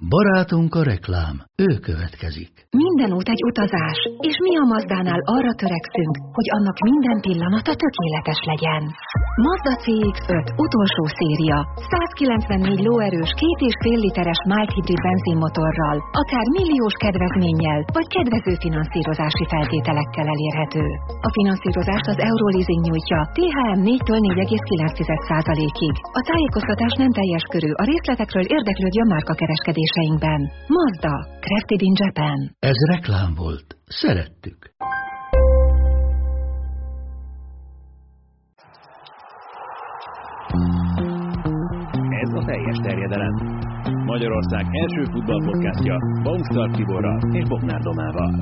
Barátunk a reklám, ő következik. Minden út egy utazás, és mi a Mazdánál arra törekszünk, hogy annak minden pillanata tökéletes legyen. Mazda CX-5 utolsó széria, 194 lóerős 2,5 literes mild hibrid benzinmotorral, akár milliós kedvezménnyel, vagy kedvező finanszírozási feltételekkel elérhető. A finanszírozást az Euroleasing nyújtja, THM 4-től 4,9%-ig. A tájékoztatás nem teljes körű, a részletekről érdeklődjön márkakereskedéseinkben. Mazda, Crafted in Japan. Ez reklám volt. Szerettük. Ez a teljes terjedelem. Magyarország első futballpodcastja Baumstark Tiborral és Bognár Domával.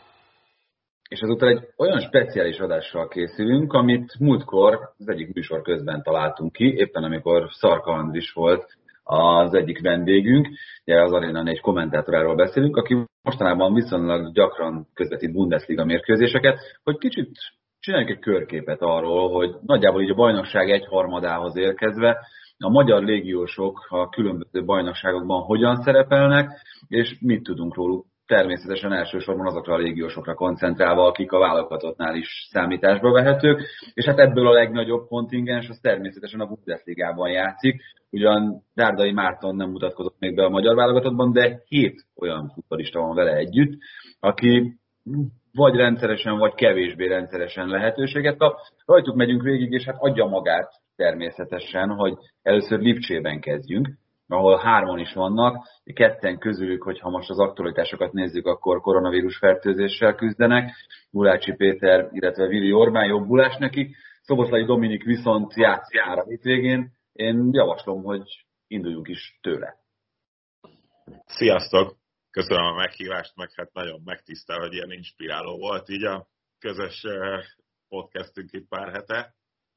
És ezúttal egy olyan speciális adással készülünk, amit múltkor az egyik műsor közben találtunk ki, éppen amikor Szarka Andris volt az egyik vendégünk, ugye az Arena 4 kommentátoráról beszélünk, aki mostanában viszonylag gyakran közvetít Bundesliga mérkőzéseket, hogy kicsit csináljunk egy körképet arról, hogy nagyjából így a bajnokság egyharmadához érkezve a magyar légiósok a különböző bajnokságokban hogyan szerepelnek, és mit tudunk róluk. Természetesen elsősorban azokra a légiósokra koncentrálva, akik a válogatottnál is számításba vehetők, és hát ebből a legnagyobb kontingens az természetesen a Bundesligában játszik, ugyan Dárdai Márton nem mutatkozott még be a magyar válogatottban, de 7 olyan futballista van vele együtt, aki vagy rendszeresen, vagy kevésbé rendszeresen lehetőséget kap. Rajtuk megyünk végig, és hát adja magát természetesen, hogy először Lipcsében kezdjünk, ahol 3 is vannak, 2 közülük, hogyha most az aktualitásokat nézzük, akkor koronavírus fertőzéssel küzdenek, Gulácsi Péter, illetve Vili Orbán, jobbulás neki, Szoboszlai Dominik viszont játszik a hétvégén. Én javaslom, hogy induljunk is tőle. Sziasztok! Köszönöm a meghívást, meg hát nagyon megtisztel, hogy ilyen inspiráló volt így a közös podcastünk itt pár hete.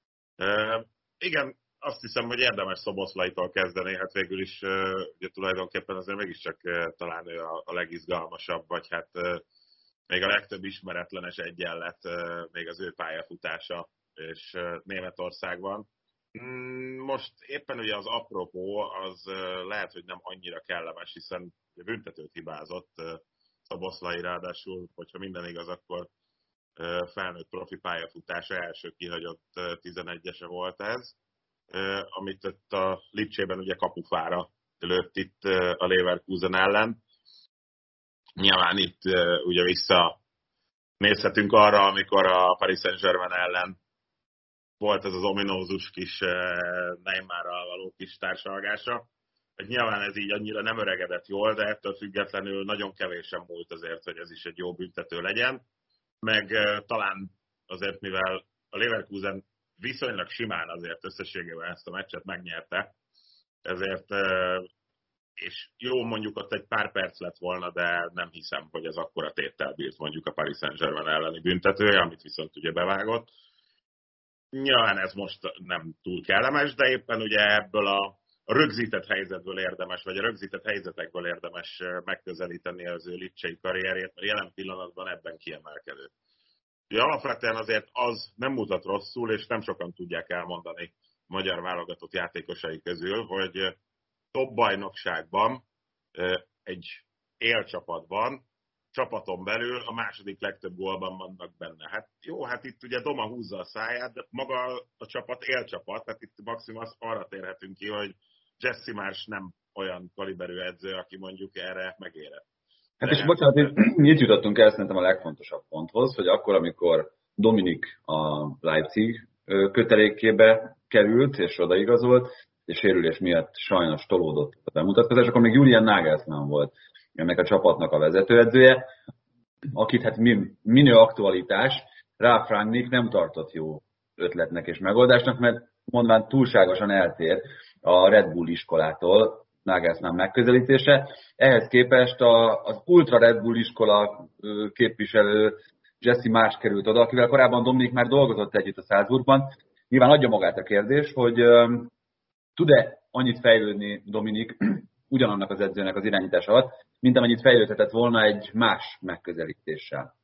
Igen, azt hiszem, hogy érdemes Szoboszlaitól kezdeni, hát végül is ugye tulajdonképpen azért mégiscsak talán ő a legizgalmasabb, vagy hát még a legtöbb ismeretlenes egyenlet még az ő pályafutása és Németországban. Most éppen ugye az apropó az lehet, hogy nem annyira kellemes, hiszen büntetőt hibázott Szoboszlai, ráadásul, hogyha minden igaz, akkor felnőtt profi pályafutása első kihagyott 11-ese volt ez, amit itt a Lipcsében ugye kapufára lőtt itt a Leverkusen ellen. Nyilván itt ugye visszanézhetünk arra, amikor a Paris Saint-Germain ellen volt ez az ominózus kis Neymarral való kis társalgása. Nyilván ez így annyira nem öregedett jól, de ettől függetlenül nagyon kevésen múlt azért, hogy ez is egy jó büntető legyen. Meg talán azért, mivel a Leverkusen viszonylag simán azért összességében ezt a meccset megnyerte, ezért, és jó, mondjuk ott egy pár perc lett volna, de nem hiszem, hogy ez akkora téttel bírt mondjuk a Paris Saint-Germain elleni büntetője, amit viszont ugye bevágott. Nyilván ez most nem túl kellemes, de éppen ugye ebből a rögzített helyzetből érdemes, vagy a rögzített helyzetekből érdemes megközelíteni az ő lipcsei karrierjét, mert jelen pillanatban ebben kiemelkedő. Ugye alapvetően azért az nem mutat rosszul, és nem sokan tudják elmondani magyar válogatott játékosai közül, hogy top bajnokságban egy élcsapatban, csapaton belül a második legtöbb gólban vannak benne. Hát jó, hát itt ugye Doma húzza a száját, de maga a csapat élcsapat, tehát itt maximum arra térhetünk ki, hogy Jesse Marsch nem olyan kaliberű edző, aki mondjuk erre megérett. Hát és bocsánat, itt jutottunk el szerintem a legfontosabb ponthoz, hogy akkor, amikor Dominik a Leipzig kötelékébe került és odaigazolt, és sérülés miatt sajnos tolódott a bemutatkozás, akkor még Julian Nagelsmann volt ennek a csapatnak a vezetőedzője, akit hát minő aktualitás, Ralf Rangnick nem tartott jó ötletnek és megoldásnak, mert mondván túlságosan eltér a Red Bull iskolától Nagelsmann megközelítése. Ehhez képest az Ultra Red Bull iskola képviselő Jesse Marsch került oda, akivel korábban Dominik már dolgozott együtt a Salzburgban. Nyilván adja magát a kérdés, hogy tud-e annyit fejlődni Dominik ugyanannak az edzőnek az irányítása alatt, mint amennyit fejlődhetett volna egy más megközelítéssel?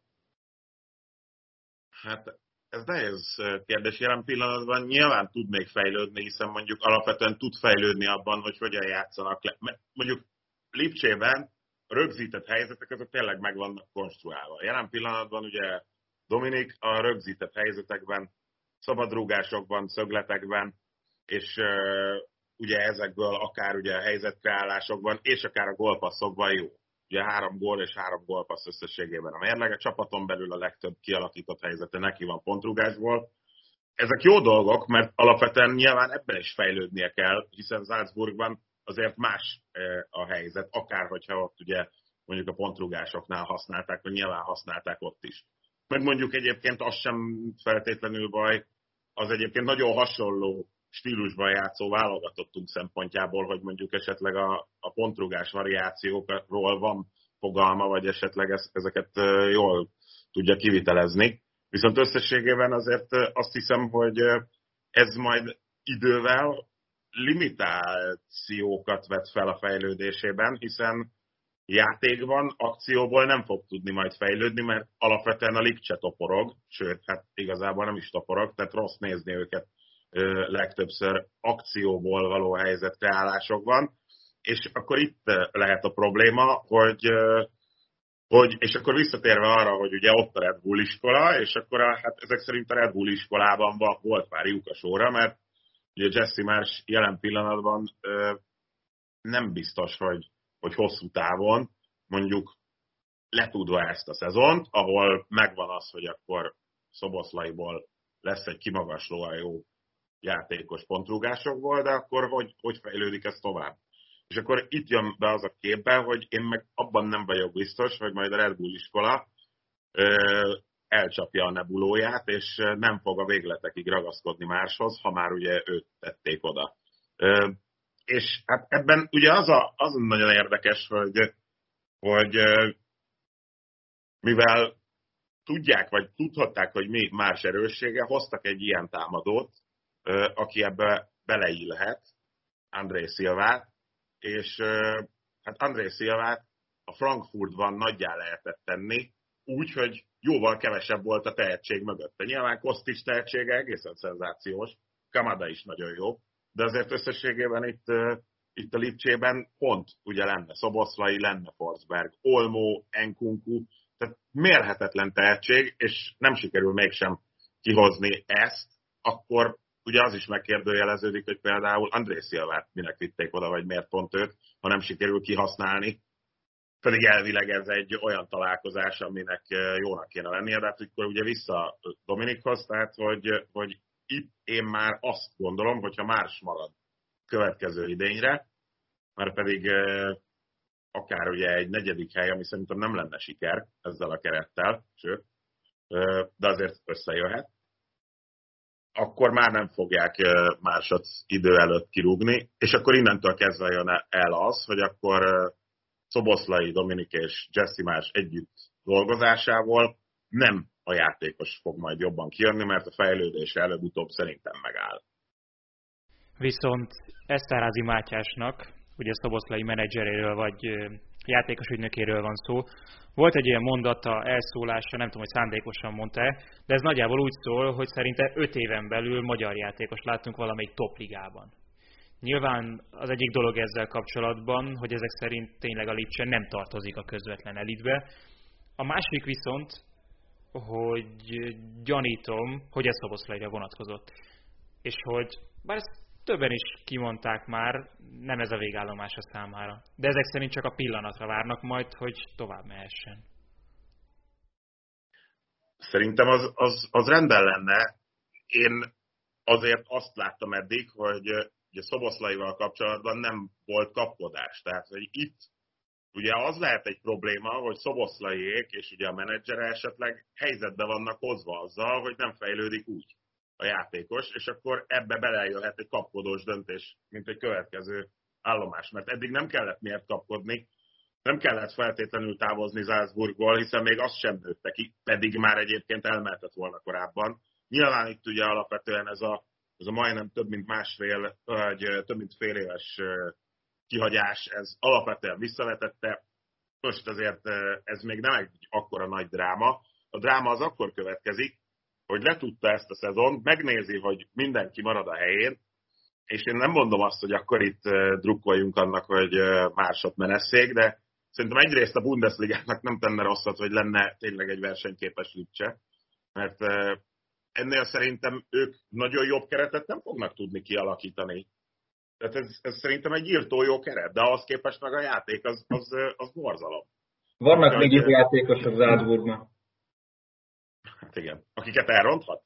Hát ez nehéz kérdés jelen pillanatban. Nyilván tud még fejlődni, hiszen mondjuk alapvetően tud fejlődni abban, hogy hogyan játszanak le. Mondjuk Lipcsében a rögzített helyzetek azok tényleg meg vannak konstruálva. Jelen pillanatban ugye Dominik a rögzített helyzetekben, szabadrúgásokban, szögletekben, és ugye ezekből akár ugye a helyzetkreálásokban, és akár a gólpasszokban jó. Ugye 3 gól és 3 gólpassz összességében a mérleg. A csapaton belül a legtöbb kialakított helyzete neki van pontrúgásból. Ezek jó dolgok, mert alapvetően nyilván ebben is fejlődnie kell, hiszen Salzburgban azért más a helyzet, akár hogyha ott ugye mondjuk a pontrúgásoknál használták, vagy nyilván használták ott is. Meg mondjuk egyébként az sem feltétlenül baj, az egyébként nagyon hasonló stílusban játszó válogatottunk szempontjából, hogy mondjuk esetleg a pontrúgás variációkról van fogalma, vagy esetleg ezeket jól tudja kivitelezni. Viszont összességében azért azt hiszem, hogy ez majd idővel limitációkat vet fel a fejlődésében, hiszen játékban, akcióból nem fog tudni majd fejlődni, mert alapvetően a Lipcse toporog, sőt, hát igazából nem is toporog, tehát rossz nézni őket legtöbbször akcióból való helyzetkreálásokban, és akkor itt lehet a probléma, hogy és akkor visszatérve arra, hogy ugye ott a Red Bull iskola, és akkor hát ezek szerint a Red Bull iskolában volt pár lyuk a sorra, mert ugye Jesse Marsh jelen pillanatban nem biztos, hogy hosszú távon mondjuk letudva ezt a szezont, ahol megvan az, hogy akkor Szoboszlaiból lesz egy kimagaslóan jó játékos pontrúgásokból, de akkor hogy fejlődik ez tovább? És akkor itt jön be az a képbe, hogy én meg abban nem vagyok biztos, hogy majd a Red Bull iskola elcsapja a nebulóját, és nem fog a végletekig ragaszkodni máshoz, ha már ugye őt tették oda. És hát ebben ugye az nagyon érdekes, hogy mivel tudják, vagy tudhatták, hogy mi más erőssége, hoztak egy ilyen támadót, aki ebbe beleillhet, André Silvát, és hát André Silvát a Frankfurtban nagyjá lehetett tenni, úgy, hogy jóval kevesebb volt a tehetség mögötte. Nyilván Kostic tehetsége egészen szenzációs, Kamada is nagyon jó, de azért összességében itt a Lipcsében pont ugye lenne Szoboszlai, lenne Forsberg, Olmo, Nkunku, tehát mérhetetlen tehetség, és nem sikerül mégsem kihozni ezt, akkor ugye az is megkérdőjeleződik, hogy például André Silvát minek vitték oda, vagy miért pont őt, ha nem sikerül kihasználni. Pedig elvileg ez egy olyan találkozás, aminek jónak kéne lennie, de hát akkor ugye vissza Dominikhoz, tehát hogy itt én már azt gondolom, hogyha Marsh marad következő idényre, mert pedig akár ugye egy 4. hely, ami szerintem nem lenne siker ezzel a kerettel, sőt, de azért összejöhet, akkor már nem fogják Marshot idő előtt kirúgni, és akkor innentől kezdve jön el az, hogy akkor Szoboszlai, Dominik és Jesse Marsh együtt dolgozásával nem a játékos fog majd jobban kijönni, mert a fejlődése előbb-utóbb szerintem megáll. Viszont Eszterházy Mátyásnak, ugye Szoboszlai menedzseréről vagy játékos ügynökéről van szó, volt egy ilyen mondata, elszólása, nem tudom, hogy szándékosan mondta-e, de ez nagyjából úgy szól, hogy szerinte 5 éven belül magyar játékos látunk valamelyik topligában. Nyilván az egyik dolog ezzel kapcsolatban, hogy ezek szerint tényleg a Lipcse nem tartozik a közvetlen elitbe. A másik viszont, hogy gyanítom, hogy ez Szoboszlaira vonatkozott. És hogy, bár ezt többen is kimondták már, nem ez a végállomása számára. De ezek szerint csak a pillanatra várnak majd, hogy tovább mehessen. Szerintem az rendben lenne. Én azért azt láttam eddig, hogy ugye Szoboszlaival kapcsolatban nem volt kapkodás. Tehát, hogy itt ugye az lehet egy probléma, hogy Szoboszlaiék és ugye a menedzsere esetleg helyzetbe vannak hozva azzal, hogy nem fejlődik úgy a játékos, és akkor ebbe belejöhet egy kapkodós döntés, mint egy következő állomás. Mert eddig nem kellett miért kapkodni, nem kellett feltétlenül távozni Salzburgból, hiszen még azt sem nőtte ki, pedig már egyébként elmehetett volna korábban. Nyilván itt ugye alapvetően ez a majdnem több mint másfél, vagy több mint fél éves kihagyás, ez alapvetően visszavetette. Most azért ez még nem egy akkora nagy dráma. A dráma az akkor következik, hogy letudta ezt a szezont, megnézi, hogy mindenki marad a helyén, és én nem mondom azt, hogy akkor itt drukkoljunk annak, hogy másod menesszék, de szerintem egyrészt a Bundesligának nem tenne rosszat, hogy lenne tényleg egy versenyképes Lipcse, mert ennél szerintem ők nagyon jobb keretet nem fognak tudni kialakítani. Tehát ez szerintem egy írtó jó keret, de ahhoz képest meg a játék az borzalom. Vannak még itt játékosok Salzburgban. Hát igen. Akiket elronthat?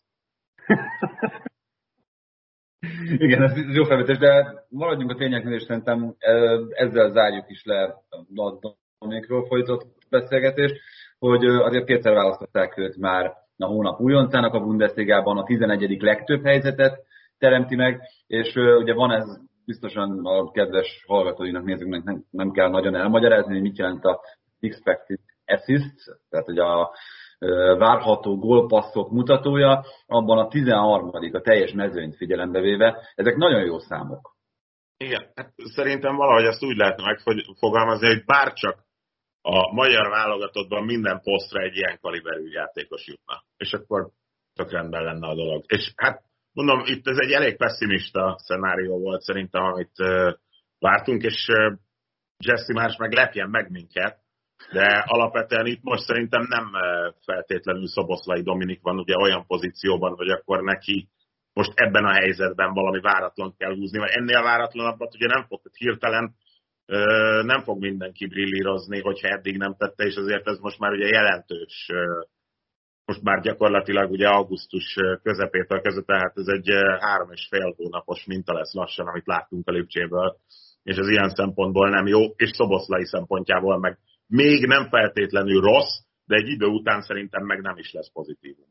Igen, ez jó felvetés, de maradjunk a tényeknél, és szerintem ezzel zárjuk is le a Dominikról folytatott beszélgetést, hogy azért kétszer választották őt már a hónap újoncának a Bundesligában, a 11. legtöbb helyzetet teremti meg, és ugye van ez, biztosan a kedves hallgatóinak, nézőknek nem kell nagyon elmagyarázni, hogy mit jelent a expected assist, tehát hogy a várható gólpasszok mutatója, abban a 13. a teljes mezőnyt figyelembe véve. Ezek nagyon jó számok. Igen, hát szerintem valahogy ezt úgy lehetne megfogalmazni, hogy bárcsak a magyar válogatottban minden posztra egy ilyen kaliberű játékos jutna. És akkor tök rendben lenne a dolog. És hát mondom, itt ez egy elég pessimista szenárió volt szerintem, amit vártunk, és Jesse Marsch meg lepjen meg minket, de alapvetően itt most szerintem nem feltétlenül Szoboszlai Dominik van ugye olyan pozícióban, hogy akkor neki most ebben a helyzetben valami váratlan kell húzni, mert ennél váratlanabbat ugye nem fog hirtelen, nem fog mindenki brillírozni, hogyha eddig nem tette, és azért ez most már ugye jelentős, most már gyakorlatilag ugye augusztus közepétől kezdve, tehát ez egy 3,5 hónapos minta lesz lassan, amit láttunk a Lipcséből, és az ilyen szempontból nem jó, és Szoboszlai szempontjából meg még nem feltétlenül rossz, de egy idő után szerintem meg nem is lesz pozitívum,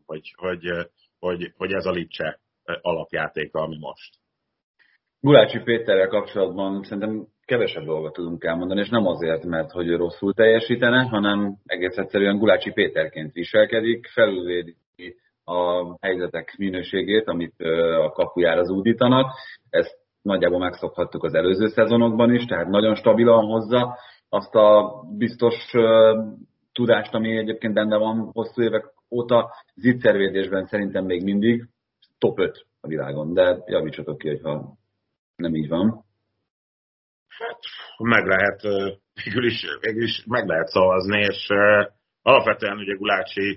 hogy ez a Lipcse alapjátéka, ami most. Gulácsi Péterrel kapcsolatban szerintem kevesebb dolgot tudunk elmondani, és nem azért, mert hogy ő rosszul teljesítene, hanem egész egyszerűen Gulácsi Péterként viselkedik, felülvédi a helyzetek minőségét, amit a kapujára zúdítanak. Ezt nagyjából megszokhattuk az előző szezonokban is, tehát nagyon stabilan hozza azt a biztos tudást, ami egyébként benne van hosszú évek óta. Zicservédésben szerintem még mindig top 5 a világon, de javítsatok ki, hogyha nem így van. Hát meg lehet, végül is meg lehet szavazni, és alapvetően ugye Gulácsi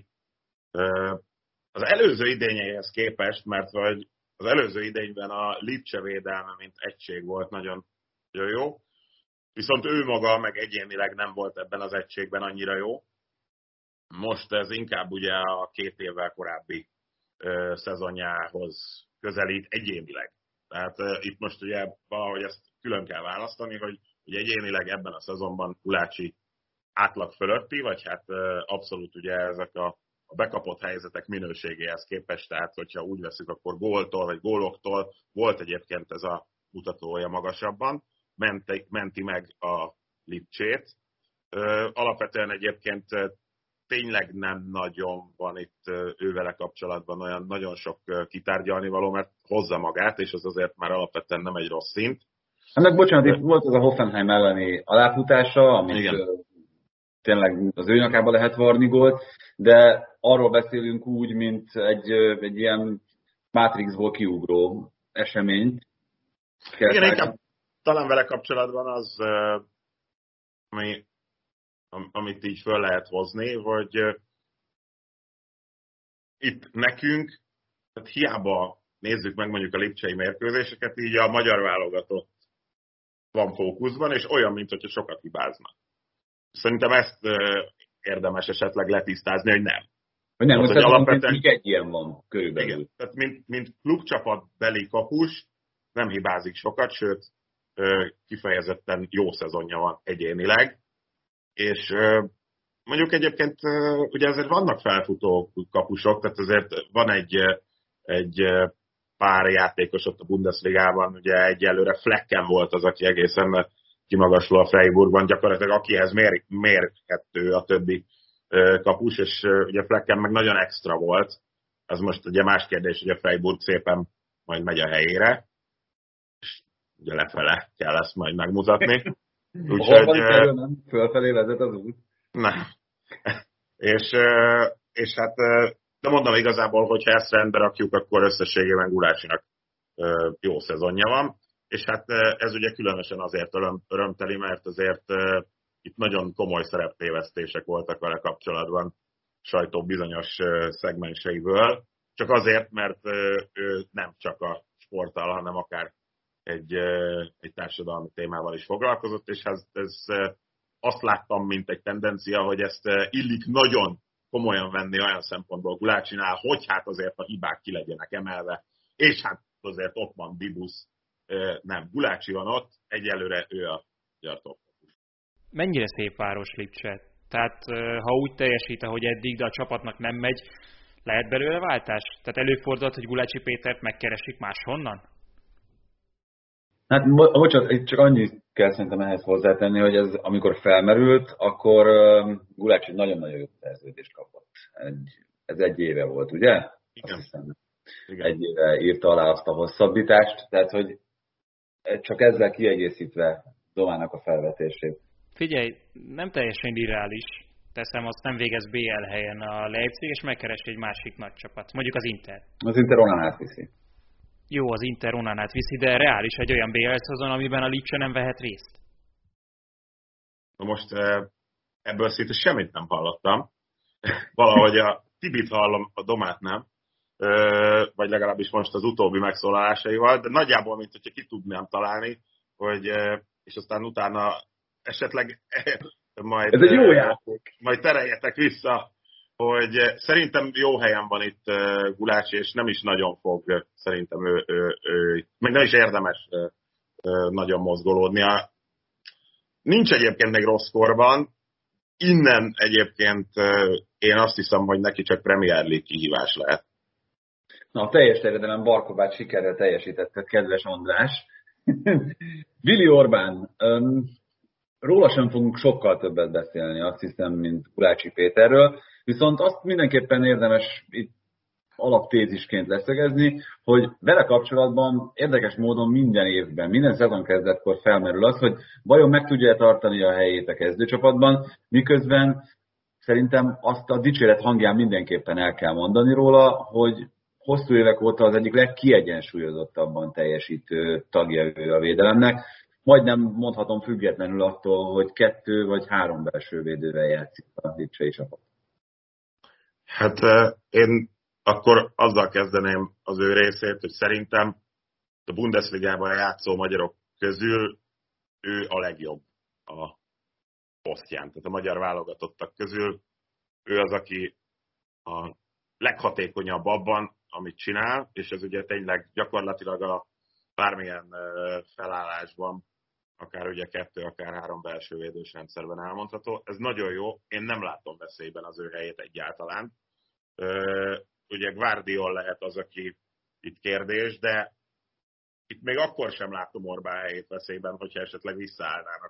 az előző idényeihez képest, mert vagy az előző idényben a Lipcse védelme, mint egység volt nagyon jó, viszont ő maga meg egyénileg nem volt ebben az egységben annyira jó. Most ez inkább ugye a 2 évvel korábbi szezonjához közelít egyénileg. Tehát itt most ugye valahogy ezt külön kell választani, hogy egyénileg ebben a szezonban Gulácsi átlag fölötti, vagy hát abszolút ugye ezek a bekapott helyzetek minőségéhez képest, tehát hogyha úgy veszük, akkor góltól vagy góloktól volt egyébként ez a mutatója magasabban, menti meg a Lipcsét. Alapvetően egyébként tényleg nem nagyon van itt ővele kapcsolatban olyan nagyon sok kitárgyalni való, mert hozza magát, és az azért már alapvetően nem egy rossz szint. Ennek bocsánat, itt volt az a Hoffenheim elleni aláfutása, amit tényleg az ő nyakába lehet varni gólt, de arról beszélünk úgy, mint egy ilyen Matrixból kiugró eseményt. Igen, inkább talán vele kapcsolatban az, amit így föl lehet hozni, hogy itt nekünk, tehát hiába nézzük meg mondjuk a lipcsei mérkőzéseket, így a magyar válogatott van fókuszban, és olyan, mint hogyha sokat hibáznak. Szerintem ezt érdemes esetleg letisztázni, hogy nem. Hogy nem, tehát, hogy alapvetően egy ilyen van körülbelül. Igen, tehát mint klubcsapatbeli kapus nem hibázik sokat, sőt kifejezetten jó szezonja van egyénileg, és mondjuk egyébként ugye azért vannak felfutó kapusok, tehát azért van egy pár játékos ott a Bundesligában, ugye egyelőre Flecken volt az, aki egészen kimagasló a Freiburgban, gyakorlatilag akihez mérhető a többi kapus, és ugye Flecken meg nagyon extra volt. Az most ugye más kérdés, hogy a Freiburg szépen majd megy a helyére, és ugye lefele kell ezt majd megmutatni. Úgyhogy nem fölfelé vezet az út. Nem. És hát, de mondom igazából, hogyha ezt rendbe rakjuk, akkor összességében Gulácsinak jó szezonja van. és hát ez ugye különösen azért örömteli, mert azért itt nagyon komoly szereptévesztések voltak vele kapcsolatban sajtó bizonyos szegmenseiből, csak azért, mert ő nem csak a sporttal, hanem akár egy társadalmi témával is foglalkozott, és ez azt láttam, mint egy tendencia, hogy ezt illik nagyon komolyan venni olyan szempontból Gulácsinál, hogy hát azért a hibák ki legyenek emelve, és hát azért ott van Bibusz, nem, Gulácsi van ott, egyelőre ő a gyartófokus. Mennyire szép város Lipcse? Tehát ha úgy teljesít, ahogy eddig, de a csapatnak nem megy, lehet belőle váltás? Tehát előfordult, hogy Gulácsi Pétert megkeresik máshonnan? Hát bocsánat, itt csak annyit kell szerintem ehhez hozzátenni, hogy ez amikor felmerült, akkor Gulácsi nagyon-nagyon jó szerződést kapott. Ez egy éve volt, ugye? Igen. Igen. Egy éve írta alá azt a hosszabbítást, tehát hogy csak ezzel kiegészítve Domának a felvetését. Figyelj, nem teljesen irreális. Teszem, azt nem végez BL helyen a Leipzig, és megkeres egy másik nagy csapat. Mondjuk az Inter. Az Inter Onanát viszi. Jó, az Inter Onanát viszi, de reális egy olyan BL szezon, amiben a Lipcse nem vehet részt. Na most ebből szinte semmit nem hallottam. Valahogy a Tibit hallom, a Domát nem. Vagy legalábbis most az utóbbi megszólalásaival, de nagyjából, mint hogyha ki tudnám találni, hogy, és aztán utána esetleg majd, ez egy jó játék. Majd tereljetek vissza, hogy szerintem jó helyen van itt Gulácsi, és nem is nagyon fog szerintem ő meg nem is érdemes nagyon mozgolódnia. Nincs egyébként még rossz korban, innen egyébként én azt hiszem, hogy neki csak Premier League kihívás lehet. Na, a teljes terjedelem Barkobát sikerrel teljesítetted, kedves András. Willi Orbán, róla sem fogunk sokkal többet beszélni, azt hiszem, mint Gulácsi Péterről, viszont azt mindenképpen érdemes itt alaptézisként leszögezni, hogy vele kapcsolatban érdekes módon minden évben, minden szezonkezdetkor felmerül az, hogy vajon meg tudja tartani a helyét a kezdőcsapatban, miközben szerintem azt a dicséret hangján mindenképpen el kell mondani róla, hogy hosszú évek óta az egyik legkiegyensúlyozottabban teljesítő tagja ő a védelemnek. Majdnem mondhatom függetlenül attól, hogy 2 vagy 3 belső védővel játszik a lipcsei csapat. Hát én akkor azzal kezdeném az ő részét, hogy szerintem a Bundesligában játszó magyarok közül ő a legjobb a posztján. Tehát a magyar válogatottak közül ő az, aki a leghatékonyabb abban, amit csinál, és ez ugye tényleg gyakorlatilag a bármilyen felállásban, akár ugye 2, akár 3 belső védős rendszerben elmondható. Ez nagyon jó, én nem látom veszélyben az ő helyét egyáltalán. Ugye Guardiol lehet az, aki itt kérdés, de itt még akkor sem látom Orbán helyét veszélyben, hogyha esetleg visszaállnának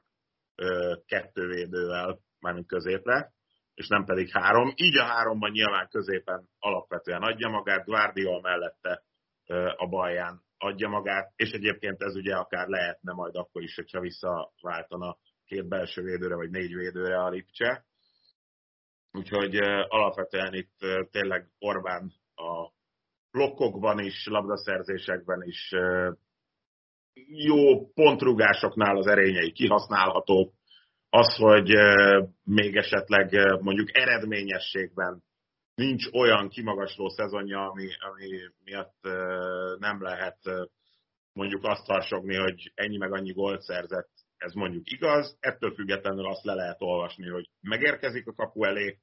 2 védővel, mármint középre, és nem pedig 3. Így a 3-ban nyilván középen alapvetően adja magát, Guardiol mellette a balján adja magát, és egyébként ez ugye akár lehetne majd akkor is, hogyha visszaváltana 2 belső védőre, vagy 4 védőre a Lipcse. Úgyhogy alapvetően itt tényleg Orbán a blokkokban is, labdaszerzésekben is jó pontrugásoknál az erényei kihasználhatók. Az, hogy még esetleg mondjuk eredményességben nincs olyan kimagasló szezonja, ami miatt nem lehet mondjuk azt harsogni, hogy ennyi meg annyi gólt szerzett, ez mondjuk igaz. Ettől függetlenül azt le lehet olvasni, hogy megérkezik a kapu elé,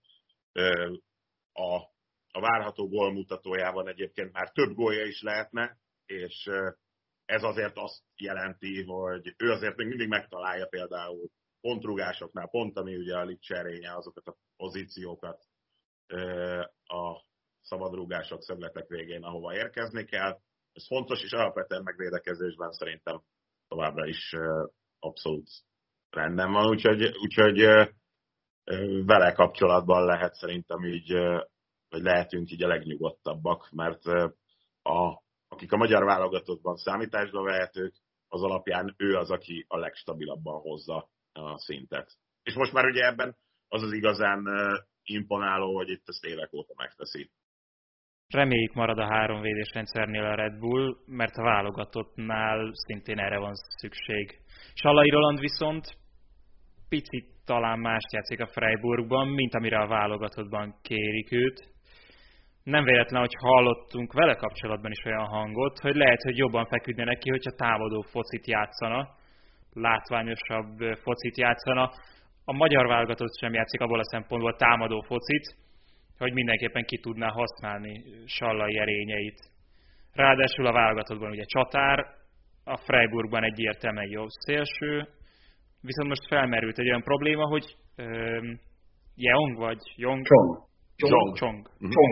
a várható gólmutatójában egyébként már több gólja is lehetne, és ez azért azt jelenti, hogy ő azért még mindig megtalálja például pontrugásoknál, pont ami ugye a Lipcse erénye, azokat a pozíciókat a szabadrúgások szögletek végén, ahova érkezni kell. Ez fontos, és alapvetően megvédekezésben szerintem továbbra is abszolút rendben van, úgyhogy vele kapcsolatban lehet szerintem így, vagy lehetünk így a legnyugodtabbak, mert akik a magyar válogatottban számításba vehetők, az alapján ő az, aki a legstabilabban hozza a szintet. És most már ugye ebben az igazán imponáló, hogy itt ezt évek óta megteszi. Reméljük marad a 3 védésrendszernél a Red Bull, mert a válogatottnál szintén erre van szükség. Sallai Roland viszont picit talán mást játszik a Freiburgban, mint amire a válogatottban kérik őt. Nem véletlen, hogy hallottunk vele kapcsolatban is olyan hangot, hogy lehet, hogy jobban feküdne neki, hogyha támadó focit játszana, látványosabb focit játszana. A magyar válogatott sem játszik abból a szempontból támadó focit, hogy mindenképpen ki tudná használni Sallai erényeit. Ráadásul a válogatottban ugye csatár, a Freiburgban egyértelműen jobb szélső, viszont most felmerült egy olyan probléma, hogy Jeong vagy Jong? Csong.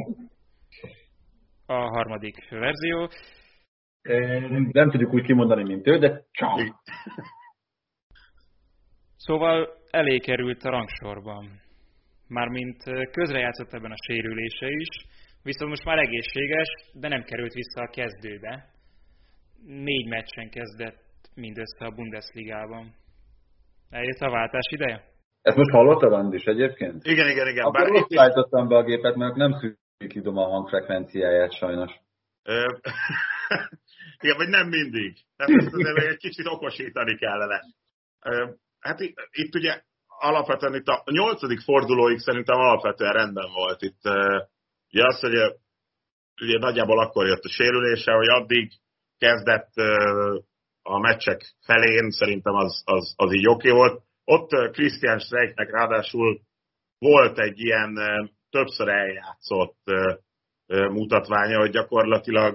A harmadik verzió. Nem tudjuk úgy kimondani, mint ő, de Csong. Szóval elé került a rangsorban. Mármint közrejátszott ebben a sérülése is, viszont most már egészséges, de nem került vissza a kezdőbe. 4 meccsen kezdett mindössze a Bundesligában. Eljött a váltás ideje? Ezt most hallottad, Andris, egyébként? Igen. Akkor ott állítottam be a gépet, mert nem szűkítom a hangfrekvenciáját sajnos. Igen, vagy nem mindig. Tehát ezt azért egy kicsit okosítani kellene. Hát itt ugye alapvetően itt a 8. fordulóig szerintem alapvetően rendben volt. Itt ugye az, hogy ugye nagyjából akkor jött a sérülése, hogy addig kezdett a meccsek felén, szerintem az így oké volt. Ott Christian Streiknek ráadásul volt egy ilyen többször eljátszott mutatványa, hogy gyakorlatilag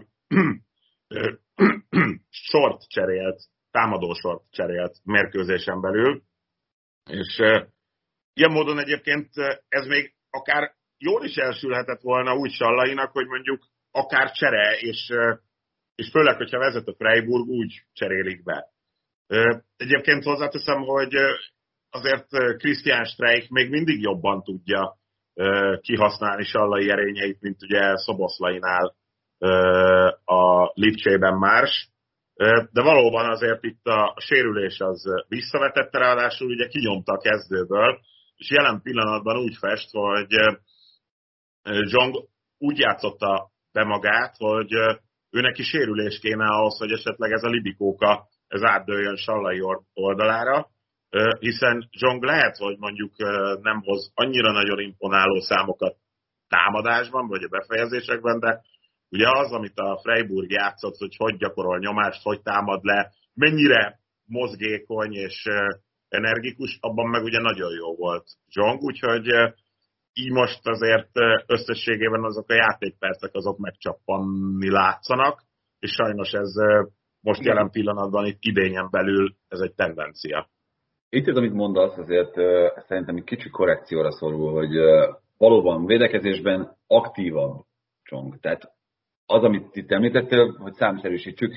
támadó sort cserélt mérkőzésen belül. És ilyen módon egyébként ez még akár jól is elsülhetett volna úgy Sallainak, hogy mondjuk akár csere, és főleg, hogyha vezet a Freiburg, úgy cserélik be. Egyébként hozzáteszem, hogy azért Christian Streich még mindig jobban tudja kihasználni Sallai erényeit, mint ugye Szoboszlainál a Lipcsében Márs. De valóban azért itt a sérülés az visszavetette, ráadásul ugye kinyomta a kezdőből, és jelen pillanatban úgy fest, hogy Jong úgy játszotta be magát, hogy ő neki sérülés kéne ahhoz, hogy esetleg ez a libikóka ez átdőljön Sallai oldalára, hiszen Jong lehet, hogy mondjuk nem hoz annyira nagyon imponáló számokat támadásban, vagy a befejezésekben, de ugye az, amit a Freiburg játszott, hogy gyakorol nyomást, hogy támad le, mennyire mozgékony és energikus, abban meg ugye nagyon jó volt Jong, úgyhogy így most azért összességében azok a játékpercek azok megcsappanni látszanak, és sajnos ez most jelen pillanatban itt idényen belül ez egy tendencia. Itt az, amit mondasz, azért szerintem egy kicsi korrekcióra szorul, hogy valóban védekezésben aktívabb Jong. Tehát az, amit itt említettél, hogy számszerűsítsük,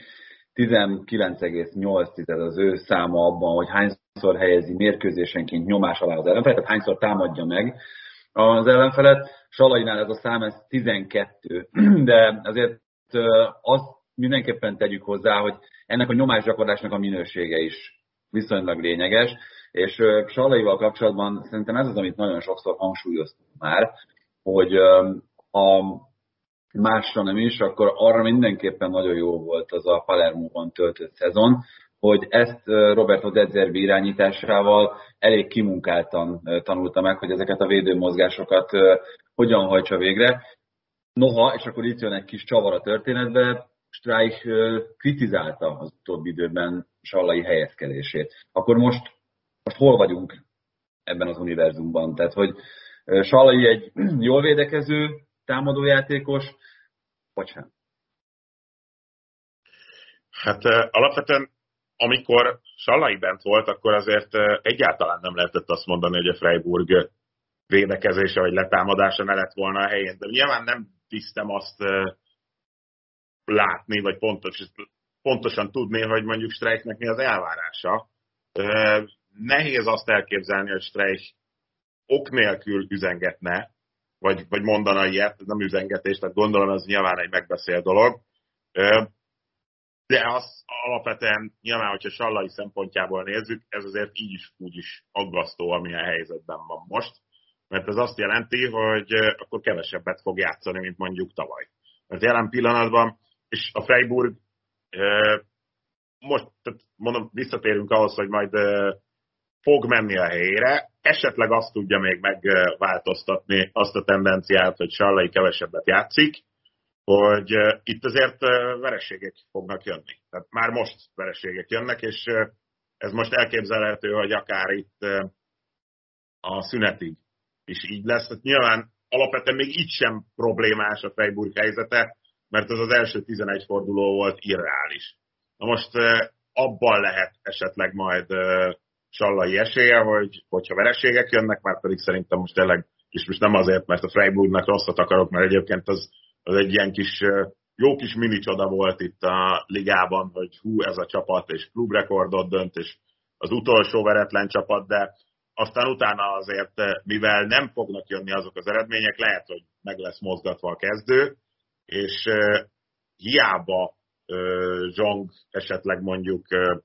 19,8 az ő száma abban, hogy hányszor helyezi mérkőzésenként nyomás alá az ellenfelet, tehát hányszor támadja meg az ellenfelet. Sallainál ez a szám, ez 12, de azért azt mindenképpen tegyük hozzá, hogy ennek a nyomásgyakorlásnak a minősége is viszonylag lényeges, és Sallaival kapcsolatban szerintem ez az, amit nagyon sokszor hangsúlyoztunk már, hogy ha másra nem is, akkor arra mindenképpen nagyon jó volt az a Palermóban töltött szezon, hogy ezt Roberto De Zerbi irányításával elég kimunkáltan tanulta meg, hogy ezeket a védőmozgásokat hogyan hajtsa végre. Noha, és akkor itt jön egy kis csavar a történetbe, Streich kritizálta az utóbbi időben Sallai helyezkedését. Akkor most hol vagyunk ebben az univerzumban? Tehát, hogy Sallai egy jól védekező támadójátékos, vagy sem? Hát alapvetően, amikor Sallai bent volt, akkor azért egyáltalán nem lehetett azt mondani, hogy a Freiburg védekezése vagy letámadása ne lett volna a helyén. De nyilván nem tisztem azt látni, vagy pontosan tudni, hogy mondjuk Streichnek mi az elvárása. Nehéz azt elképzelni, hogy Streich ok nélkül üzengetne, vagy mondana ilyet, nem üzengetés, tehát gondolom az nyilván egy megbeszélt dolog. De az alapvetően nyilván, hogyha Sallai szempontjából nézzük, ez azért így is úgy is aggasztó, amilyen helyzetben van most. Mert ez azt jelenti, hogy akkor kevesebbet fog játszani, mint mondjuk tavaly. mert jelen pillanatban, és a Freiburg most, tehát mondom, visszatérünk ahhoz, hogy majd fog menni a helyére, esetleg azt tudja még megváltoztatni azt a tendenciát, hogy Sallai kevesebbet játszik, hogy itt azért vereségek fognak jönni. Tehát már most vereségek jönnek, és ez most elképzelhető, hogy akár itt a szünetig is így lesz. Tehát nyilván alapvetően még így sem problémás a Freiburg helyzete, mert az első 11 forduló volt irreális. Na most abban lehet esetleg majd Sallai esélye, hogyha vereségek jönnek, már pedig szerintem most tényleg, és most nem azért, mert a Freiburgnak rosszat akarok, mert egyébként az egy ilyen kis, jó kis mini csoda volt itt a ligában, hogy ez a csapat, és klubrekordot dönt, és az utolsó veretlen csapat, de aztán utána azért, mivel nem fognak jönni azok az eredmények, lehet, hogy meg lesz mozgatva a kezdő, és hiába Zsong esetleg mondjuk,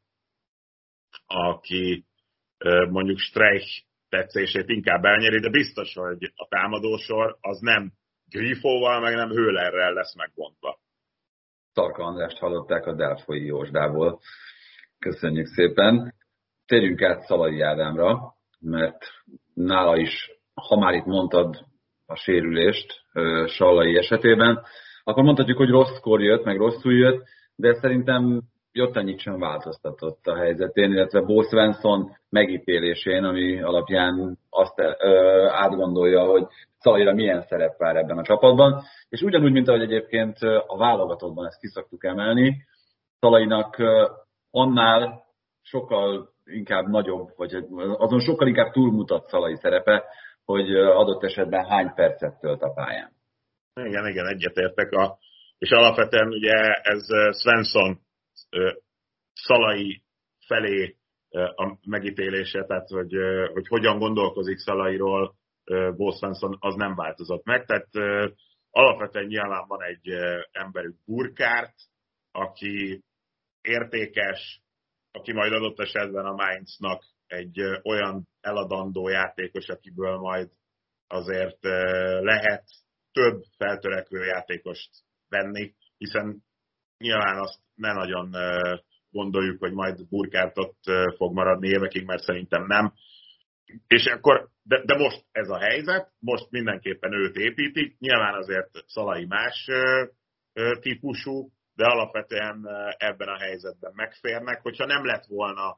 aki mondjuk Streich tetszését inkább elnyeri, de biztos, hogy a támadósor az nem Grifóval, meg nem Höhlerrel lesz megbontva. Tarka Andrást hallották a Delfoi Józsdából. Köszönjük szépen. Térjünk át Szalai Ádámra, mert nála is, ha már itt mondtad a sérülést Sallai esetében, akkor mondhatjuk, hogy rosszkor jött, meg rosszul jött, de szerintem jött annyit sem változtatott a helyzetén, illetve Bo Svensson megítélésén, ami alapján azt átgondolja, hogy Szalaira milyen szerep vár ebben a csapatban. És ugyanúgy, mint ahogy egyébként a válogatottban ezt ki szoktuk emelni, Szalainak annál sokkal inkább nagyobb, vagy azon sokkal inkább túlmutat Szalai szerepe, hogy adott esetben hány percet tölt a pályán. Igen, egyetértek. És alapvetően ugye ez Svensson Szalai felé a megítélése, tehát hogy hogyan gondolkozik Szalairól Bo Svensson, az nem változott meg. Tehát alapvetően nyilván van egy emberük Burkhardt, aki értékes, aki majd adott esetben a Mainznak egy olyan eladandó játékos, akiből majd azért lehet több feltörekvő játékost venni, hiszen nyilván azt ne nagyon gondoljuk, hogy majd Burkhardt ott fog maradni évekig, mert szerintem nem. És akkor, de most ez a helyzet, most mindenképpen őt építik, nyilván azért Szalai más típusú, de alapvetően ebben a helyzetben megférnek. Hogyha nem lett volna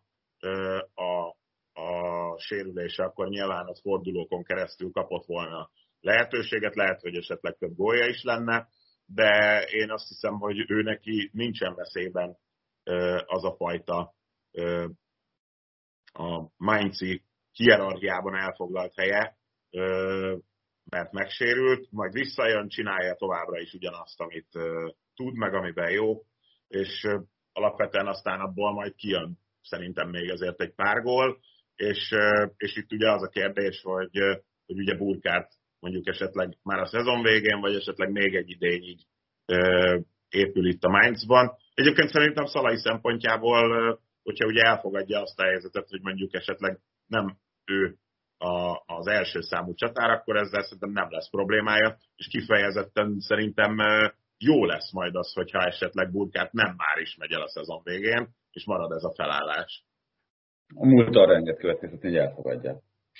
a sérülése, akkor nyilván az fordulókon keresztül kapott volna lehetőséget, lehet, hogy esetleg több gólja is lenne, de én azt hiszem, hogy ő neki nincsen veszélyben az a fajta a Mainzi hierarchiában elfoglalt helye, mert megsérült, majd visszajön, csinálja továbbra is ugyanazt, amit tud, meg amiben jó, és alapvetően aztán abból majd kijön szerintem még azért egy pár gól, és itt ugye az a kérdés, hogy ugye Burkhardt mondjuk esetleg már a szezon végén, vagy esetleg még egy idényig épül itt a Mainzban. Egyébként szerintem Szalai szempontjából, hogyha ugye elfogadja azt a helyzetet, hogy mondjuk esetleg nem ő az első számú csatár, akkor ezzel szerintem nem lesz problémája, és kifejezetten szerintem jó lesz majd az, hogyha esetleg Burkhardt nem már is megy el a szezon végén, és marad ez a felállás. A múlt arra enged következtetni, hogy elfogadja.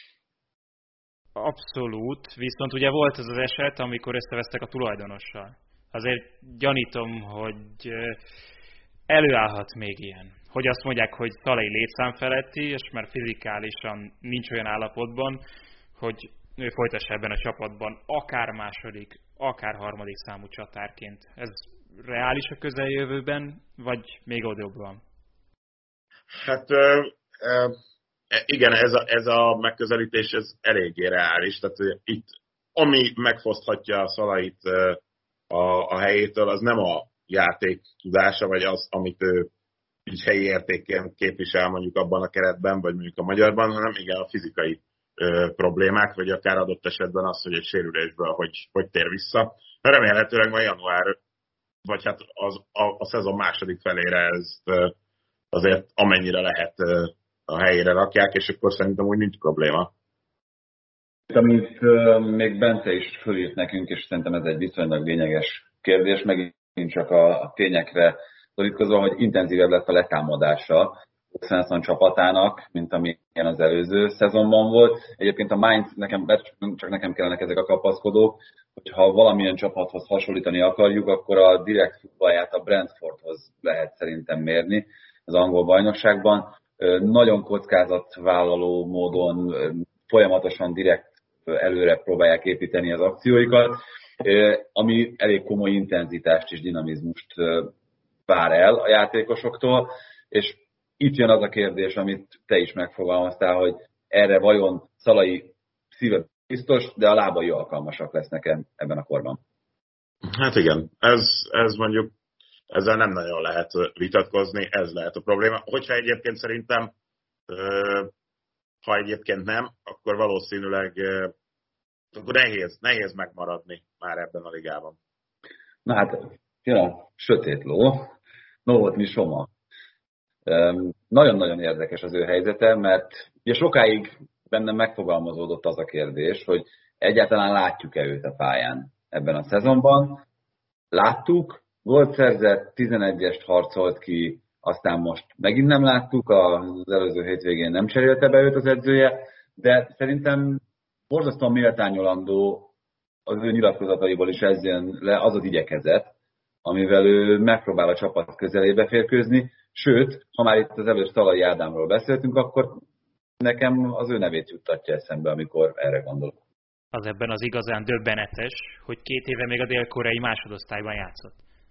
Abszolút, viszont ugye volt ez az eset, amikor összevesztek a tulajdonossal. Azért gyanítom, hogy előállhat még ilyen. Hogy azt mondják, hogy Szalai létszám feletti, és már fizikálisan nincs olyan állapotban, hogy ő folytassa ebben a csapatban akár második, akár harmadik számú csatárként. Ez reális a közeljövőben, vagy még odébb van? Hát igen, ez a megközelítés ez eléggé reális. Tehát itt, ami megfoszthatja a Szalait a helyétől, az nem a játék tudása, vagy az, amit ő így helyi értékként képvisel mondjuk abban a keretben, vagy mondjuk a magyarban, hanem igen a fizikai problémák, vagy akár adott esetben az, hogy egy sérülésből hogy tér vissza. Remélhetőleg majd január, vagy hát a szezon második felére ezt azért amennyire lehet a helyére rakják, és akkor szerintem úgy nincs probléma. Amit még Bence is fölírt nekünk, és szerintem ez egy viszonylag lényeges kérdés, megint csak a tényekre szorítkozva, hogy intenzívebb lett a letámadása Svensson csapatának, mint amilyen az előző szezonban volt. Egyébként a Mainz, csak nekem kellenek ezek a kapaszkodók, hogyha valamilyen csapathoz hasonlítani akarjuk, akkor a direkt futballját a Brentfordhoz lehet szerintem mérni az angol bajnokságban. Nagyon kockázatvállaló módon folyamatosan direkt előre próbálják építeni az akcióikat, ami elég komoly intenzitást és dinamizmust vár el a játékosoktól, és itt jön az a kérdés, amit te is megfogalmaztál, hogy erre vajon Szalai szíve biztos, de a lábai alkalmasak lesznek ebben a korban. Hát igen, ez mondjuk, ezzel nem nagyon lehet vitatkozni, ez lehet a probléma. Hogyha egyébként szerintem, ha egyébként nem, akkor valószínűleg akkor nehéz megmaradni már ebben a ligában. Na hát, jön a sötét ló, Novotny Soma. Nagyon-nagyon érdekes az ő helyzete, mert ugye sokáig bennem megfogalmazódott az a kérdés, hogy egyáltalán látjuk-e őt a pályán ebben a szezonban. Láttuk, gólt szerzett, 11-est harcolt ki, aztán most megint nem láttuk, az előző hétvégén nem cserélte be őt az edzője, de szerintem borzasztóan méltányolandó az ő nyilatkozataiból is ez jön le az igyekezet, amivel ő megpróbál a csapat közelébe férkőzni, sőt, ha már itt az előbb Szalai Ádámról beszéltünk, akkor nekem az ő nevét juttatja eszembe, amikor erre gondolok. Az ebben az igazán döbbenetes, hogy 2 éve még a dél-koreai másodosztályban játszott.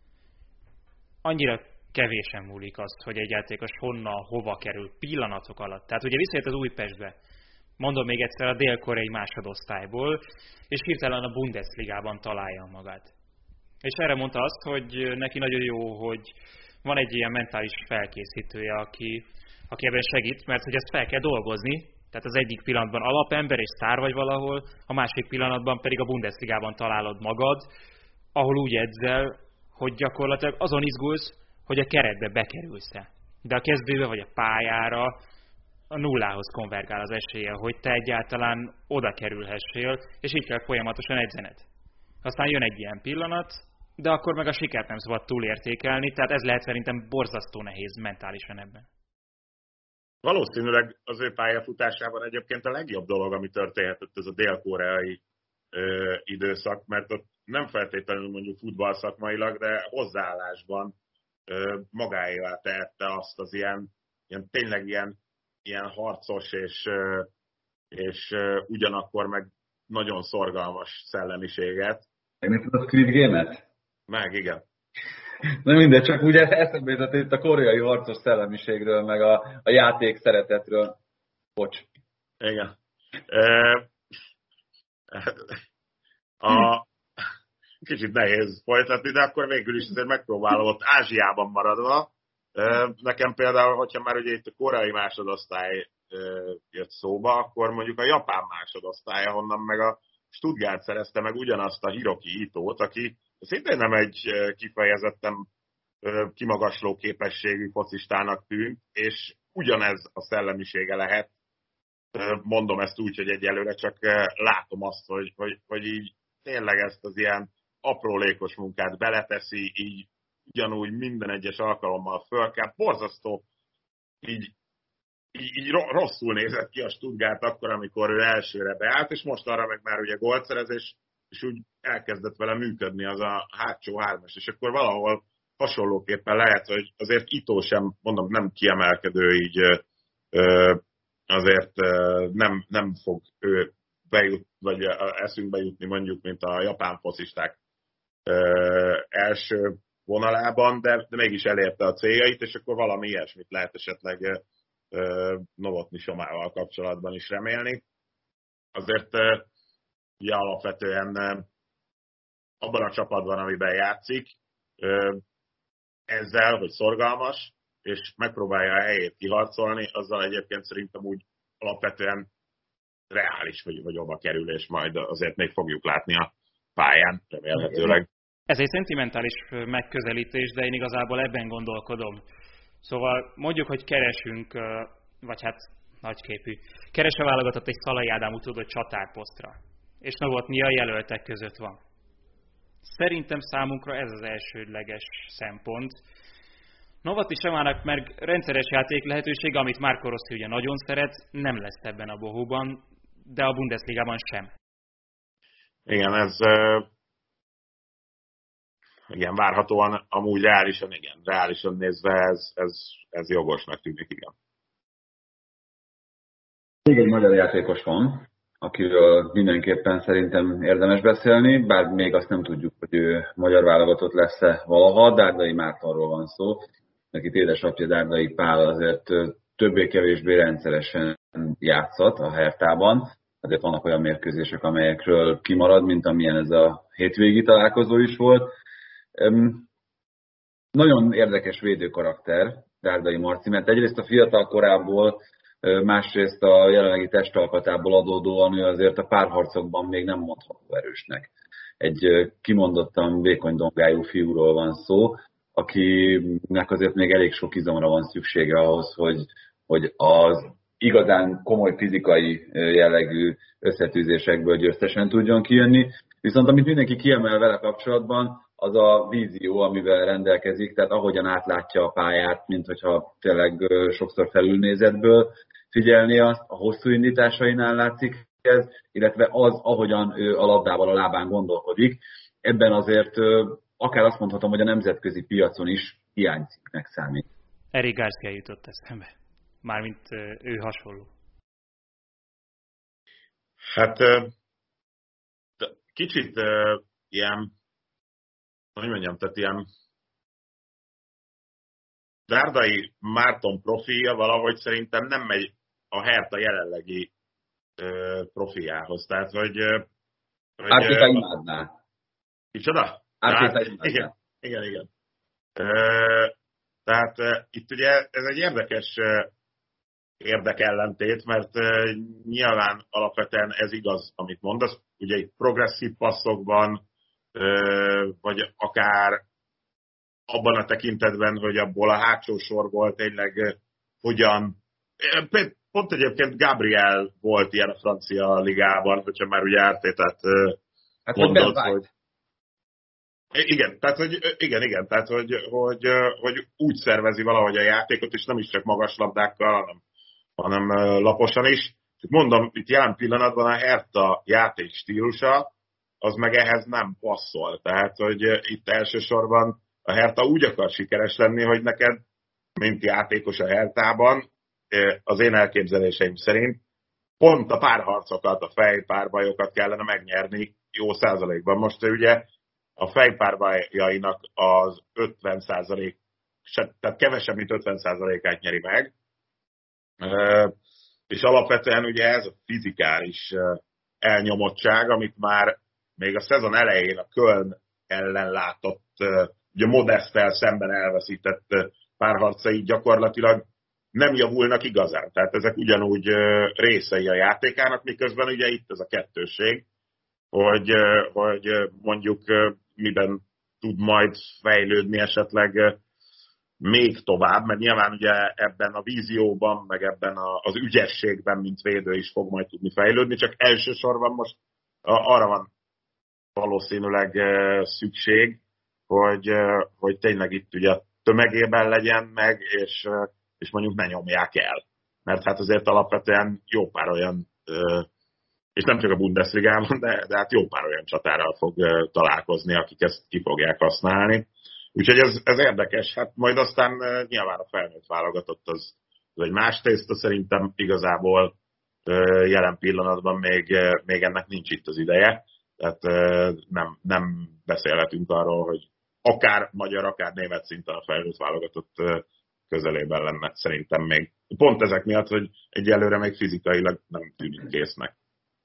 Annyira kevésen múlik azt, hogy egy játékos honnan, hova kerül pillanatok alatt. Tehát ugye visszajött az Újpestbe, mondom még egyszer, a dél-koreai másodosztályból, és hirtelen a Bundesligában találja magát. És erre mondta azt, hogy neki nagyon jó, hogy van egy ilyen mentális felkészítője, aki ebben segít, mert hogy ezt fel kell dolgozni, tehát az egyik pillanatban alapember és sztár vagy valahol, a másik pillanatban pedig a Bundesligában találod magad, ahol úgy edzel, hogy gyakorlatilag azon izgulsz, hogy a keretbe bekerülsz-e. De a kezdőbe vagy a pályára a nullához konvergál az esélye, hogy te egyáltalán oda kerülhessél, és így kell folyamatosan edzened. Aztán jön egy ilyen pillanat, de akkor meg a sikert nem szabad túlértékelni, tehát ez lehet szerintem borzasztó nehéz mentálisan ebben. Valószínűleg az ő pályafutásában egyébként a legjobb dolog, ami történhetett, ez a dél-koreai időszak, mert ott nem feltétlenül mondjuk futballszakmailag, de hozzáállásban magáévá tehette azt az tényleg ilyen harcos és ugyanakkor meg nagyon szorgalmas szellemiséget. Megnézted a Squid Game-et? Meg, igen. Na mindegy, csak ugye eszembe jutott itt a koreai harcos szellemiségről, meg a játék szeretetről. Bocs. Igen. Kicsit nehéz folytatni, de akkor végül is azért megpróbálom ott Ázsiában maradva. Nekem például, hogyha már ugye itt a koreai másodosztály jött szóba, akkor mondjuk a japán másodosztály, ahonnan meg a Stuttgart szerezte meg ugyanazt a Hiroki Itót, aki szintén nem egy kifejezetten kimagasló képességű focistának tűnt, és ugyanez a szellemisége lehet. Mondom ezt úgy, hogy egyelőre csak látom azt, hogy így tényleg ezt az ilyen aprólékos munkát beleteszi, így ugyanúgy minden egyes alkalommal föl kell. Borzasztó, így rosszul nézett ki a Stuttgart akkor, amikor ő elsőre beállt, és most arra meg már ugye gólszerezés, és úgy elkezdett vele működni az a hátsó hármas, és akkor valahol hasonlóképpen lehet, hogy azért Ito sem, mondom, nem kiemelkedő, így azért nem fog ő vagy eszünkbe jutni mondjuk, mint a japán focisták első vonalában, de mégis elérte a céljait, és akkor valami ilyesmit lehet esetleg Novotny Somával kapcsolatban is remélni. Azért alapvetően abban a csapatban, amiben játszik, ezzel, hogy szorgalmas, és megpróbálja a helyét kiharcolni, azzal egyébként szerintem úgy alapvetően reális, hogy hova kerül, és majd azért még fogjuk látni a pályán, remélhetőleg. Ez egy szentimentális megközelítés, de én igazából ebben gondolkodom. Szóval mondjuk, hogy keresünk, vagy hát nagyképű, keres a válogatott egy Szalai Ádám utódot csatárposztra, és Novotny a jelöltek között van. Szerintem számunkra ez az elsődleges szempont. Novotny Semának meg rendszeres játék lehetősége, amit Marco Rossi ugye nagyon szeret, nem lesz ebben a bohóban, de a Bundesligában sem. Igen, ez igen, várhatóan amúgy reálisan nézve ez jogosnak tűnik, igen. Még egy magyar játékos van, akiről mindenképpen szerintem érdemes beszélni, bár még azt nem tudjuk, hogy ő magyar válogatott lesz-e valaha. Dárdai Mártonról van szó. Neki édesapja Dárdai Pál azért többé-kevésbé rendszeresen játszat a Herthában. Azért vannak olyan mérkőzések, amelyekről kimarad, mint amilyen ez a hétvégi találkozó is volt. Nagyon érdekes védőkarakter Dárdai Marci, mert egyrészt a fiatal korából, másrészt a jelenlegi testalkatából adódóan ő azért a párharcokban még nem mondható erősnek. Egy kimondottan vékony dongájú fiúról van szó, akinek azért még elég sok izomra van szüksége ahhoz, hogy az igazán komoly fizikai jellegű összetűzésekből győztesen tudjon kijönni. Viszont amit mindenki kiemel vele kapcsolatban, az a vízió, amivel rendelkezik, tehát ahogyan átlátja a pályát, mint hogyha tényleg sokszor felülnézetből figyelni azt, a hosszú indításainál látszik ez, illetve az, ahogyan ő a labdával a lábán gondolkodik. Ebben azért akár azt mondhatom, hogy a nemzetközi piacon is hiánycikknek számít. Eric Garcia jutott eszembe. Mármint ő hasonló. Hát kicsit ilyen, hogy mondjam, tehát ilyen Dárdai Márton profilja valahogy szerintem nem megy a Hertha jelenlegi profiához. Tehát, hogy Ártéta imádná. Kicsoda? Ártéta imádná. Igen. Tehát itt ugye ez egy érdekes érdekellentét, mert nyilván alapvetően ez igaz, amit mondasz. Ugye itt progresszív passzokban, vagy akár abban a tekintetben, hogy abból a hátsó sorból tényleg hogyan... Pont egyébként Gabriel volt ilyen a francia ligában, hogyha már ugye Ártétát mondott, hogy... Igen, tehát hogy úgy szervezi valahogy a játékot, és nem is csak magas labdákkal, hanem laposan is. Mondom, itt jelen pillanatban a Hertha játék stílusa, az meg ehhez nem passzol. Tehát, hogy itt elsősorban a Hertha úgy akar sikeres lenni, hogy neked, mint játékos a Herthában, az én elképzeléseim szerint pont a párharcokat, a fejpárbajokat kellene megnyerni jó százalékban. Most ugye a fejpárbajainak az 50%, tehát kevesebb, mint 50%-át nyeri meg, és alapvetően ugye ez a fizikális elnyomottság, amit már még a szezon elején a Köln ellen látott, ugye Modesttel szemben elveszített párharcai gyakorlatilag nem javulnak igazán. Tehát ezek ugyanúgy részei a játékának, miközben ugye itt ez a kettősség, hogy mondjuk miben tud majd fejlődni esetleg még tovább, mert nyilván ugye ebben a vízióban, meg ebben az ügyességben, mint védő is fog majd tudni fejlődni, csak elsősorban most arra van valószínűleg szükség, hogy tényleg itt ugye tömegében legyen meg, és mondjuk ne nyomják el. Mert hát azért alapvetően jó pár olyan, és nem csak a Bundesligában, de hát jó pár olyan csatárral fog találkozni, akik ezt ki fogják használni. Úgyhogy ez érdekes. Hát majd aztán nyilván a felnőtt válogatott az egy más tészta, szerintem igazából jelen pillanatban még ennek nincs itt az ideje. Tehát nem beszélhetünk arról, hogy akár magyar, akár német szinten a felnőtt válogatott közelében lenne szerintem még. Pont ezek miatt, hogy egyelőre még fizikailag nem tűnik késznek.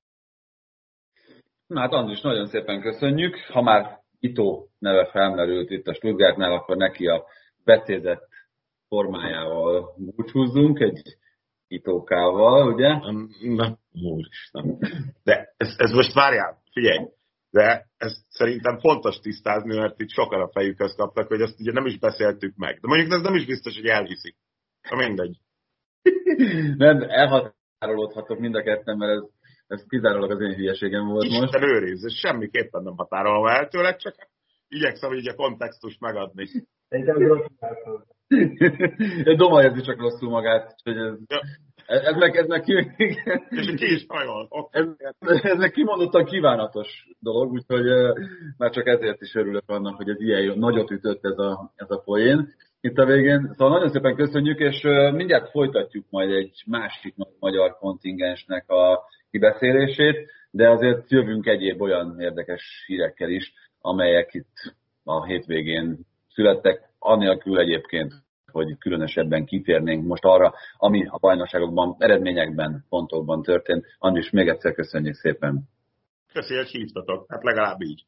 Na hát Andris, nagyon szépen köszönjük. Ha már Ito neve felmerült itt a Stuttgartnál, akkor neki a becézett formájával búcsúzzunk, egy Itókával, ugye? Nem, úristen. De ez most várjál, figyelj, de ezt szerintem fontos tisztázni, mert itt sokan a fejükhöz kaptak, hogy ezt ugye nem is beszéltük meg. De mondjuk ez nem is biztos, hogy elhiszik. Ha mindegy. Nem, elhatárolódhatok mind a ketten, mert ez Ez kizárólag az én hülyeségem volt Isten most. Isten őriz, ez semmiképpen nem határolva el tőle, csak igyekszem így a kontextust megadni. Doma érzi csak rosszul magát, hogy ez meg És ki is hajol. ez meg kimondottan kívánatos dolog, úgyhogy már csak ezért is örülök annak, hogy ez ilyen nagyot ütött ez a poén itt a végén. Szóval nagyon szépen köszönjük, és mindjárt folytatjuk majd egy másik magyar kontingensnek a kibeszélését, de azért jövünk egyéb olyan érdekes hírekkel is, amelyek itt a hétvégén születtek, annélkül egyébként, hogy különösebben kitérnénk most arra, ami a bajnokságokban, eredményekben, pontokban történt. Andris, még egyszer köszönjük szépen. Köszönjük, hogy hívtatok. Hát legalább így.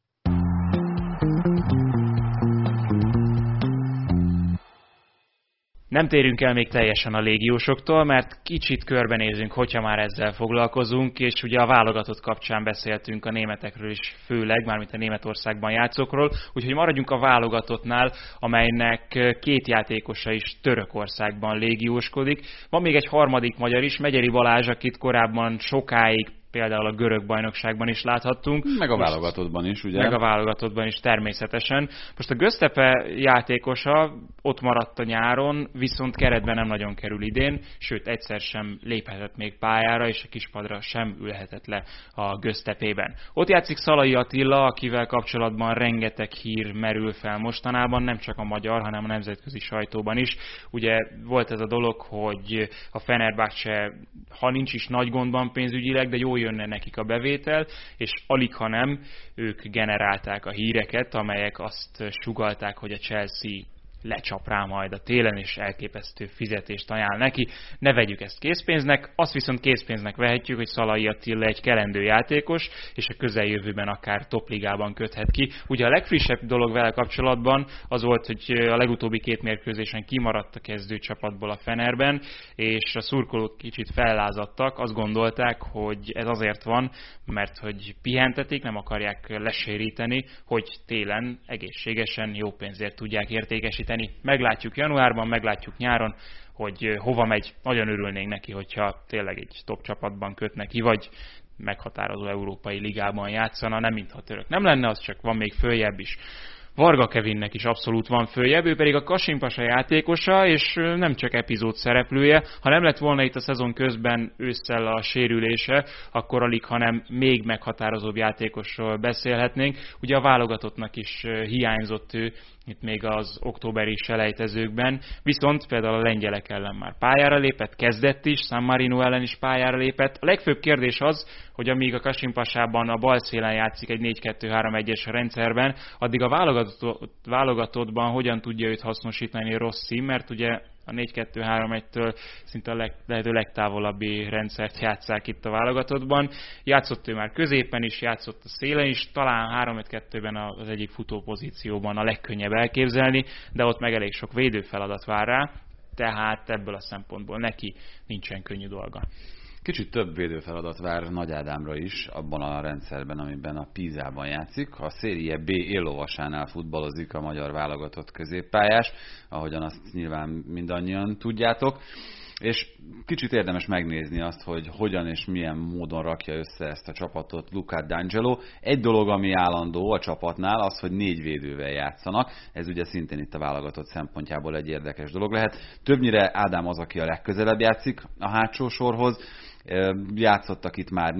Nem térünk el még teljesen a légiósoktól, mert kicsit körbenézünk, hogyha már ezzel foglalkozunk, és ugye a válogatott kapcsán beszéltünk a németekről is főleg, mármint a Németországban játszókról, úgyhogy maradjunk a válogatottnál, amelynek 2 játékosa is Törökországban légióskodik. Van még egy harmadik magyar is, Megyeri Balázs, akit korábban sokáig például a görög bajnokságban is láthattunk. Meg a válogatottban is, ugye? Meg a válogatottban is természetesen. Most a Göztepe játékosa ott maradt a nyáron, viszont keretben nem nagyon kerül idén, sőt egyszer sem léphetett még pályára, és a kispadra sem ülhetett le a Göztepében. Ott játszik Szalai Attila, akivel kapcsolatban rengeteg hír merül fel mostanában, nem csak a magyar, hanem a nemzetközi sajtóban is. Ugye volt ez a dolog, hogy a Fenerbahce, ha nincs is nagy gondban pénzügyileg, de jó jönne nekik a bevétel, és alig ha nem, ők generálták a híreket, amelyek azt sugallták, hogy a Chelsea lecsap rá majd a télen, és elképesztő fizetést ajánl neki. Ne vegyük ezt készpénznek, azt viszont készpénznek vehetjük, hogy Szalai Attila egy kelendő játékos, és a közeljövőben akár topligában köthet ki. Ugye a legfrissebb dolog vele kapcsolatban az volt, hogy a legutóbbi 2 mérkőzésen kimaradt a kezdőcsapatból a Fenerben, és a szurkolók kicsit fellázadtak, azt gondolták, hogy ez azért van, mert hogy pihentetik, nem akarják leséríteni, hogy télen egészségesen jó pénzért tudják értékesíteni. Meglátjuk januárban, meglátjuk nyáron, hogy hova megy. Nagyon örülnénk neki, hogyha tényleg egy top csapatban kötne ki, vagy meghatározó európai ligában játszana, nem mintha török nem lenne, az csak van még följebb is. Varga Kevinnek is abszolút van följebb, ő pedig a Kasimpasa játékosa, és nem csak epizód szereplője. Ha nem lett volna itt a szezon közben ősszel a sérülése, akkor alig, hanem még meghatározóbb játékosról beszélhetnénk. Ugye a válogatottnak is hiányzott ő itt még az októberi selejtezőkben, viszont például a lengyelek ellen már pályára lépett, kezdett is, San Marino ellen is pályára lépett. A legfőbb kérdés az, hogy amíg a Kasimpasában a bal szélen játszik egy 4-2-3-1-es rendszerben, addig a válogatottban hogyan tudja őt hasznosítani Rossi, mert ugye a 4-2-3-1-től szinte a lehető legtávolabbi rendszert játsszák itt a válogatottban. Játszott ő már középen is, játszott a szélen is, talán 3-5-2-ben az egyik futópozícióban a legkönnyebb elképzelni, de ott meg elég sok védőfeladat vár rá, tehát ebből a szempontból neki nincsen könnyű dolga. Kicsit több védőfeladat vár Nagy Ádámra is abban a rendszerben, amiben a Pízában játszik. A Serie B éllovasánál futballozik a magyar válogatott középpályás, ahogyan azt nyilván mindannyian tudjátok. És kicsit érdemes megnézni azt, hogy hogyan és milyen módon rakja össze ezt a csapatot Luca D'Angelo. Egy dolog, ami állandó a csapatnál, az, hogy 4 védővel játszanak. Ez ugye szintén itt a válogatott szempontjából egy érdekes dolog lehet. Többnyire Ádám az, aki a legközelebb játszik a hátsó sorhoz. Játszottak itt már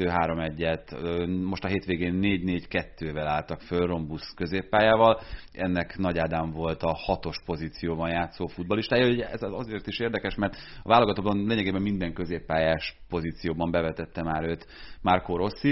4-2-3-1-et, most a hétvégén 4-4-2-vel álltak föl Rombusz középpályával. Ennek Nagy Ádám volt a 6-os pozícióban játszó futballistája. Ez azért is érdekes, mert a válogatottban lényegében minden középpályás pozícióban bevetette már őt Marco Rossi.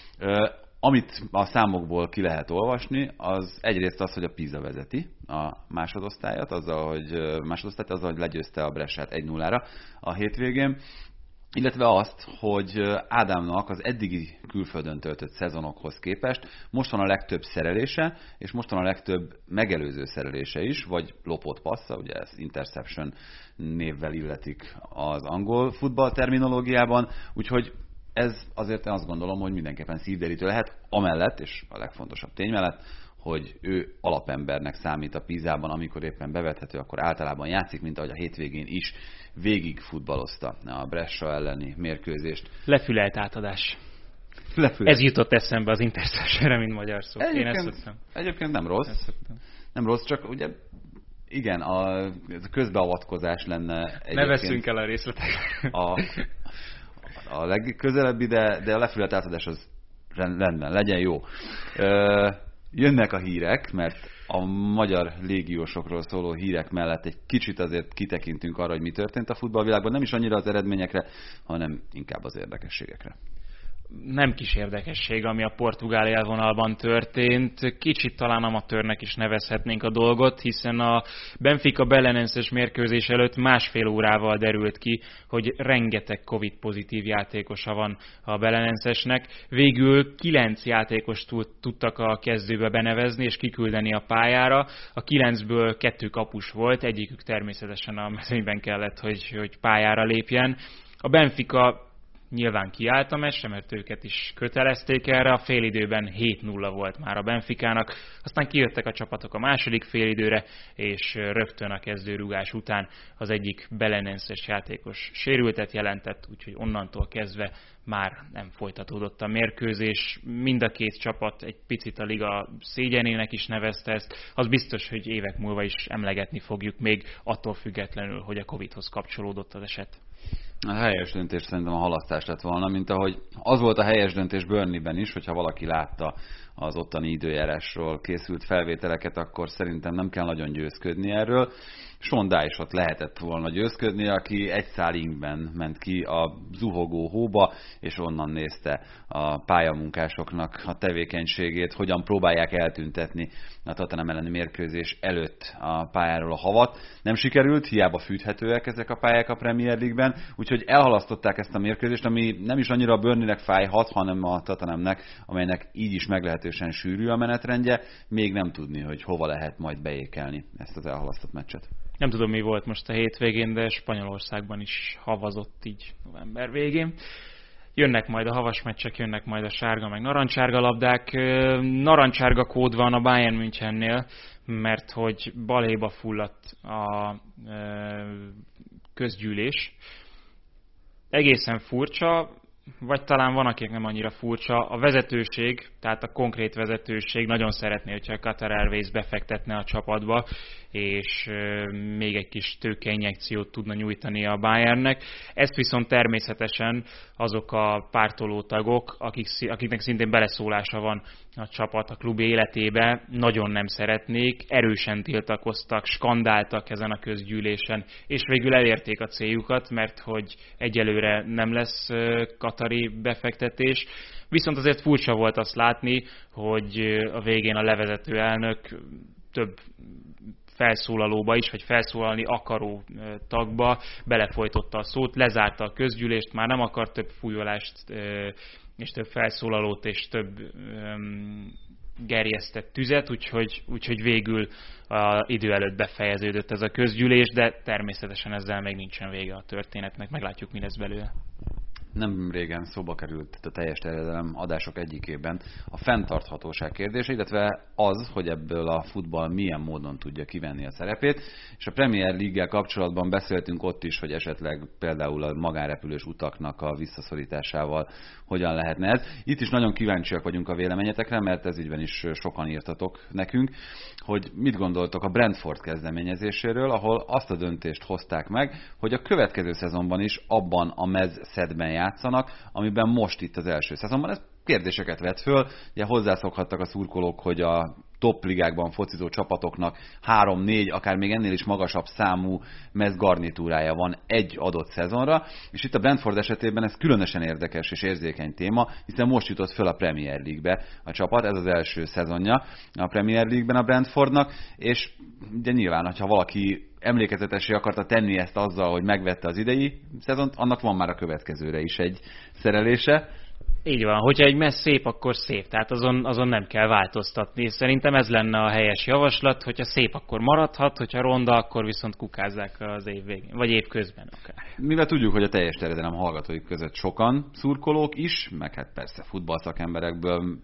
Amit a számokból ki lehet olvasni, az egyrészt az, hogy a Pisa vezeti a másodosztályat, azzal, hogy legyőzte a Bressát 1-0-ra a hétvégén, illetve azt, hogy Ádámnak az eddigi külföldön töltött szezonokhoz képest most van a legtöbb szerelése, és most van a legtöbb megelőző szerelése is, vagy lopott passza, ugye ez interception névvel illetik az angol futball terminológiában, úgyhogy ez azért én azt gondolom, hogy mindenképpen szívderítő lehet, amellett, és a legfontosabb tény mellett, hogy ő alapembernek számít a Pisában, amikor éppen bevethető, akkor általában játszik, mint ahogy a hétvégén is végig futballozta a Brescia elleni mérkőzést. Lefülelt átadás. Ez jutott eszembe az Intercessionre, mint magyar szó. Egyébként nem rossz. Nem rossz, csak ugye igen, a közbeavatkozás lenne ne veszünk el a részletekre. A legközelebbi, de a lefülelt átadás az rendben, legyen jó. Jönnek a hírek, mert a magyar légiósokról szóló hírek mellett egy kicsit azért kitekintünk arra, hogy mi történt a futballvilágban, nem is annyira az eredményekre, hanem inkább az érdekességekre. Nem kis érdekesség, ami a portugál élvonalban történt. Kicsit talán amatőrnek is nevezhetnénk a dolgot, hiszen a Benfica Belenenses mérkőzés előtt másfél órával derült ki, hogy rengeteg Covid-pozitív játékosa van a Belenensesnek. Végül 9 játékost tudtak a kezdőbe benevezni és kiküldeni a pályára. A 9-ből 2 kapus volt, egyikük természetesen a mezőnyben kellett, hogy pályára lépjen. A Benfica nyilván kiállt a meccsre, mert őket is kötelezték erre, a félidőben 7-0 volt már a Benficának, aztán kijöttek a csapatok a második félidőre, és rögtön a kezdőrúgás után az egyik Belenenses játékos sérültet jelentett, úgyhogy onnantól kezdve már nem folytatódott a mérkőzés. Mind a két csapat egy picit a liga szégyenének is nevezte ezt. Az biztos, hogy évek múlva is emlegetni fogjuk még attól függetlenül, hogy a Covid-hoz kapcsolódott az eset. A helyes döntés szerintem a halasztás lett volna, mint ahogy az volt a helyes döntés Burnleyben is, hogyha valaki látta az ottani időjárásról készült felvételeket, akkor szerintem nem kell nagyon győzködni erről. Sean Dyche ott lehetett volna győzködni, aki egy szál inkben ment ki a zuhogó hóba, és onnan nézte a pályamunkásoknak a tevékenységét, hogyan próbálják eltüntetni a Tottenham elleni mérkőzés előtt a pályáról a havat. Nem sikerült, hiába fűthetőek ezek a pályák a Premier League-ben, úgyhogy elhalasztották ezt a mérkőzést, ami nem is annyira a Burnleynek fájhat, hanem a Tottenhamnek, amelynek így is meglehetősen sűrű a menetrendje, még nem tudni, hogy hova lehet majd beékelni ezt az elhalasztott meccset. Nem tudom, mi volt most a hétvégén, de Spanyolországban is havazott így november végén. Jönnek majd a havas meccsek, jönnek majd a sárga, meg narancsárga labdák. Narancsárga kód van a Bayern Münchennél, mert hogy baléba fulladt a közgyűlés. Egészen furcsa, vagy talán van, akik nem annyira furcsa. A vezetőség, tehát a konkrét vezetőség nagyon szeretné, hogyha a Qatar Airways befektetne a csapatba, és még egy kis tőkeinjekciót tudna nyújtani a Bayernnek. Ezt viszont természetesen azok a pártoló tagok, akiknek szintén beleszólása van a csapat a klub életébe, nagyon nem szeretnék, erősen tiltakoztak, skandáltak ezen a közgyűlésen, és végül elérték a céljukat, mert hogy egyelőre nem lesz katari befektetés. Viszont azért furcsa volt azt látni, hogy a végén a levezető elnök több felszólalóba is, vagy felszólalni akaró tagba belefolytotta a szót, lezárta a közgyűlést, már nem akar több fújolást, és több felszólalót, és több gerjesztett tüzet, úgyhogy végül az idő előtt befejeződött ez a közgyűlés, de természetesen ezzel még nincsen vége a történetnek, meglátjuk, mi lesz belőle. Nem régen szóba került a teljes terjedelem adások egyikében a fenntarthatóság kérdése, illetve az, hogy ebből a futball milyen módon tudja kivenni a szerepét, és a Premier League-gel kapcsolatban beszéltünk ott is, hogy esetleg például a magánrepülős utaknak a visszaszorításával hogyan lehetne ez. Itt is nagyon kíváncsiak vagyunk a véleményetekre, mert ez ügyben is sokan írtatok nekünk, hogy mit gondoltok a Brentford kezdeményezéséről, ahol azt a döntést hozták meg, hogy a következő szezonban is abban a mezszedben játszanak, amiben most itt az első szezonban. Ez kérdéseket vet föl, ugye hozzászokhattak a szurkolók, hogy a top ligákban focizó csapatoknak 3-4, akár még ennél is magasabb számú mezgarnitúrája van egy adott szezonra, és itt a Brentford esetében ez különösen érdekes és érzékeny téma, hiszen most jutott föl a Premier League-be a csapat, ez az első szezonja a Premier League-ben a Brentfordnak, és ugye nyilván, ha valaki emlékezetessé akarta tenni ezt azzal, hogy megvette az idei szezont, annak van már a következőre is egy szerelése. Így van, hogyha egy mezz szép, akkor szép, tehát azon nem kell változtatni. Szerintem ez lenne a helyes javaslat, hogyha szép, akkor maradhat, hogyha ronda, akkor viszont kukázzák az év végén, vagy év közben akár. Mivel tudjuk, hogy a teljes terjedelem hallgatóik között sokan szurkolók is, meg hát persze futballszakemberekből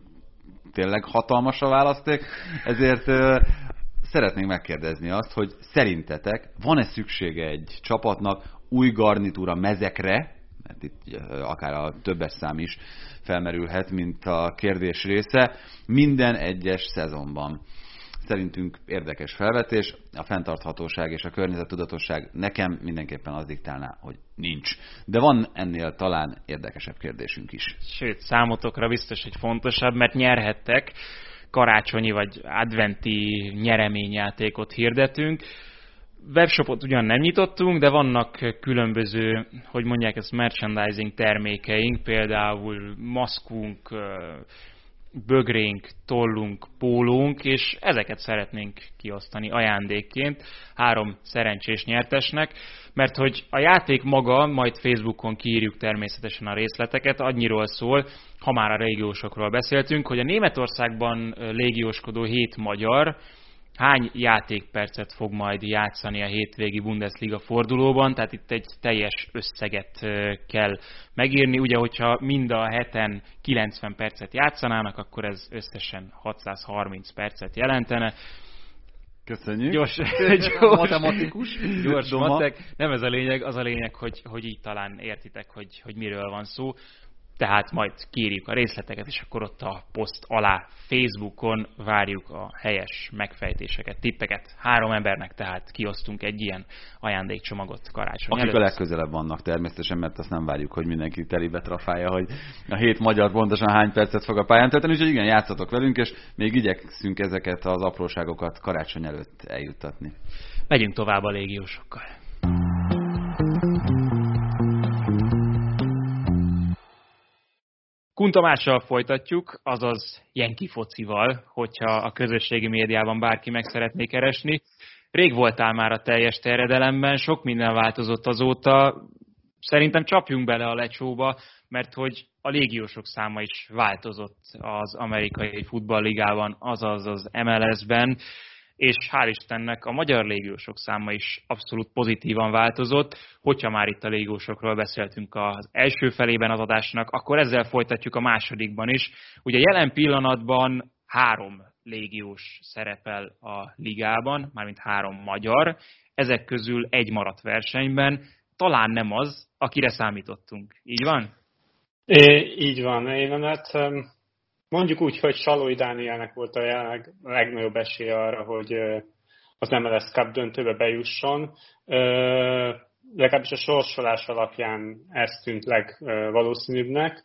tényleg hatalmas a választék, ezért szeretnénk megkérdezni azt, hogy szerintetek van-e szüksége egy csapatnak új garnitúra mezekre, mert itt akár a többes szám is felmerülhet, mint a kérdés része, minden egyes szezonban. Szerintünk érdekes felvetés, a fenntarthatóság és a környezettudatosság nekem mindenképpen az diktálná, hogy nincs. De van ennél talán érdekesebb kérdésünk is. Sőt, számotokra biztos, hogy fontosabb, mert nyerhettek, karácsonyi vagy adventi nyereményjátékot hirdetünk. Webshopot ugyan nem nyitottunk, de vannak különböző, hogy mondják ezt, merchandising termékeink, például maszkunk, bögrénk, tollunk, pólónk, és ezeket szeretnénk kiosztani ajándékként 3 szerencsés nyertesnek, mert hogy a játék maga, majd Facebookon kiírjuk természetesen a részleteket, annyiról szól, ha már a légiósokról beszéltünk, hogy a Németországban légióskodó 7 magyar hány játékpercet fog majd játszani a hétvégi Bundesliga fordulóban, tehát itt egy teljes összeget kell megírni. Ugye, hogyha mind a heten 90 percet játszanának, akkor ez összesen 630 percet jelentene. Köszönjük. Gyors matematikus. Gyors matek. Nem ez a lényeg, az a lényeg, hogy így talán értitek, hogy miről van szó. Tehát majd kérjük a részleteket, és akkor ott a poszt alá Facebookon várjuk a helyes megfejtéseket, tippeket. 3 embernek tehát kiosztunk egy ilyen ajándékcsomagot karácsony előtt. Akik a legközelebb vannak természetesen, mert azt nem várjuk, hogy mindenki telibe trafálja, hogy a 7 magyar pontosan hány percet fog a pályán tölteni, úgyhogy igen, játszatok velünk, és még igyekszünk ezeket az apróságokat karácsony előtt eljuttatni. Megyünk tovább a légiósokkal. Kun Tamással folytatjuk, azaz Jenki focival, hogyha a közösségi médiában bárki meg szeretné keresni. Rég voltál már a teljes terjedelemben, sok minden változott azóta. Szerintem csapjunk bele a lecsóba, mert hogy a légiósok száma is változott az amerikai futballligában, azaz az MLS-ben, és hál' Istennek a magyar légiósok száma is abszolút pozitívan változott. Hogyha már itt a légiósokról beszéltünk az első felében az adásnak, akkor ezzel folytatjuk a másodikban is. Ugye jelen pillanatban 3 légiós szerepel a ligában, mármint 3 magyar, ezek közül 1 maradt versenyben, talán nem az, akire számítottunk. Így van? Így van. Mondjuk úgy, hogy Salói Dánielnek volt a legnagyobb esélye arra, hogy az MLS Cup döntőbe bejusson. Legalábbis a sorsolás alapján ez tűnt legvalószínűbbnek,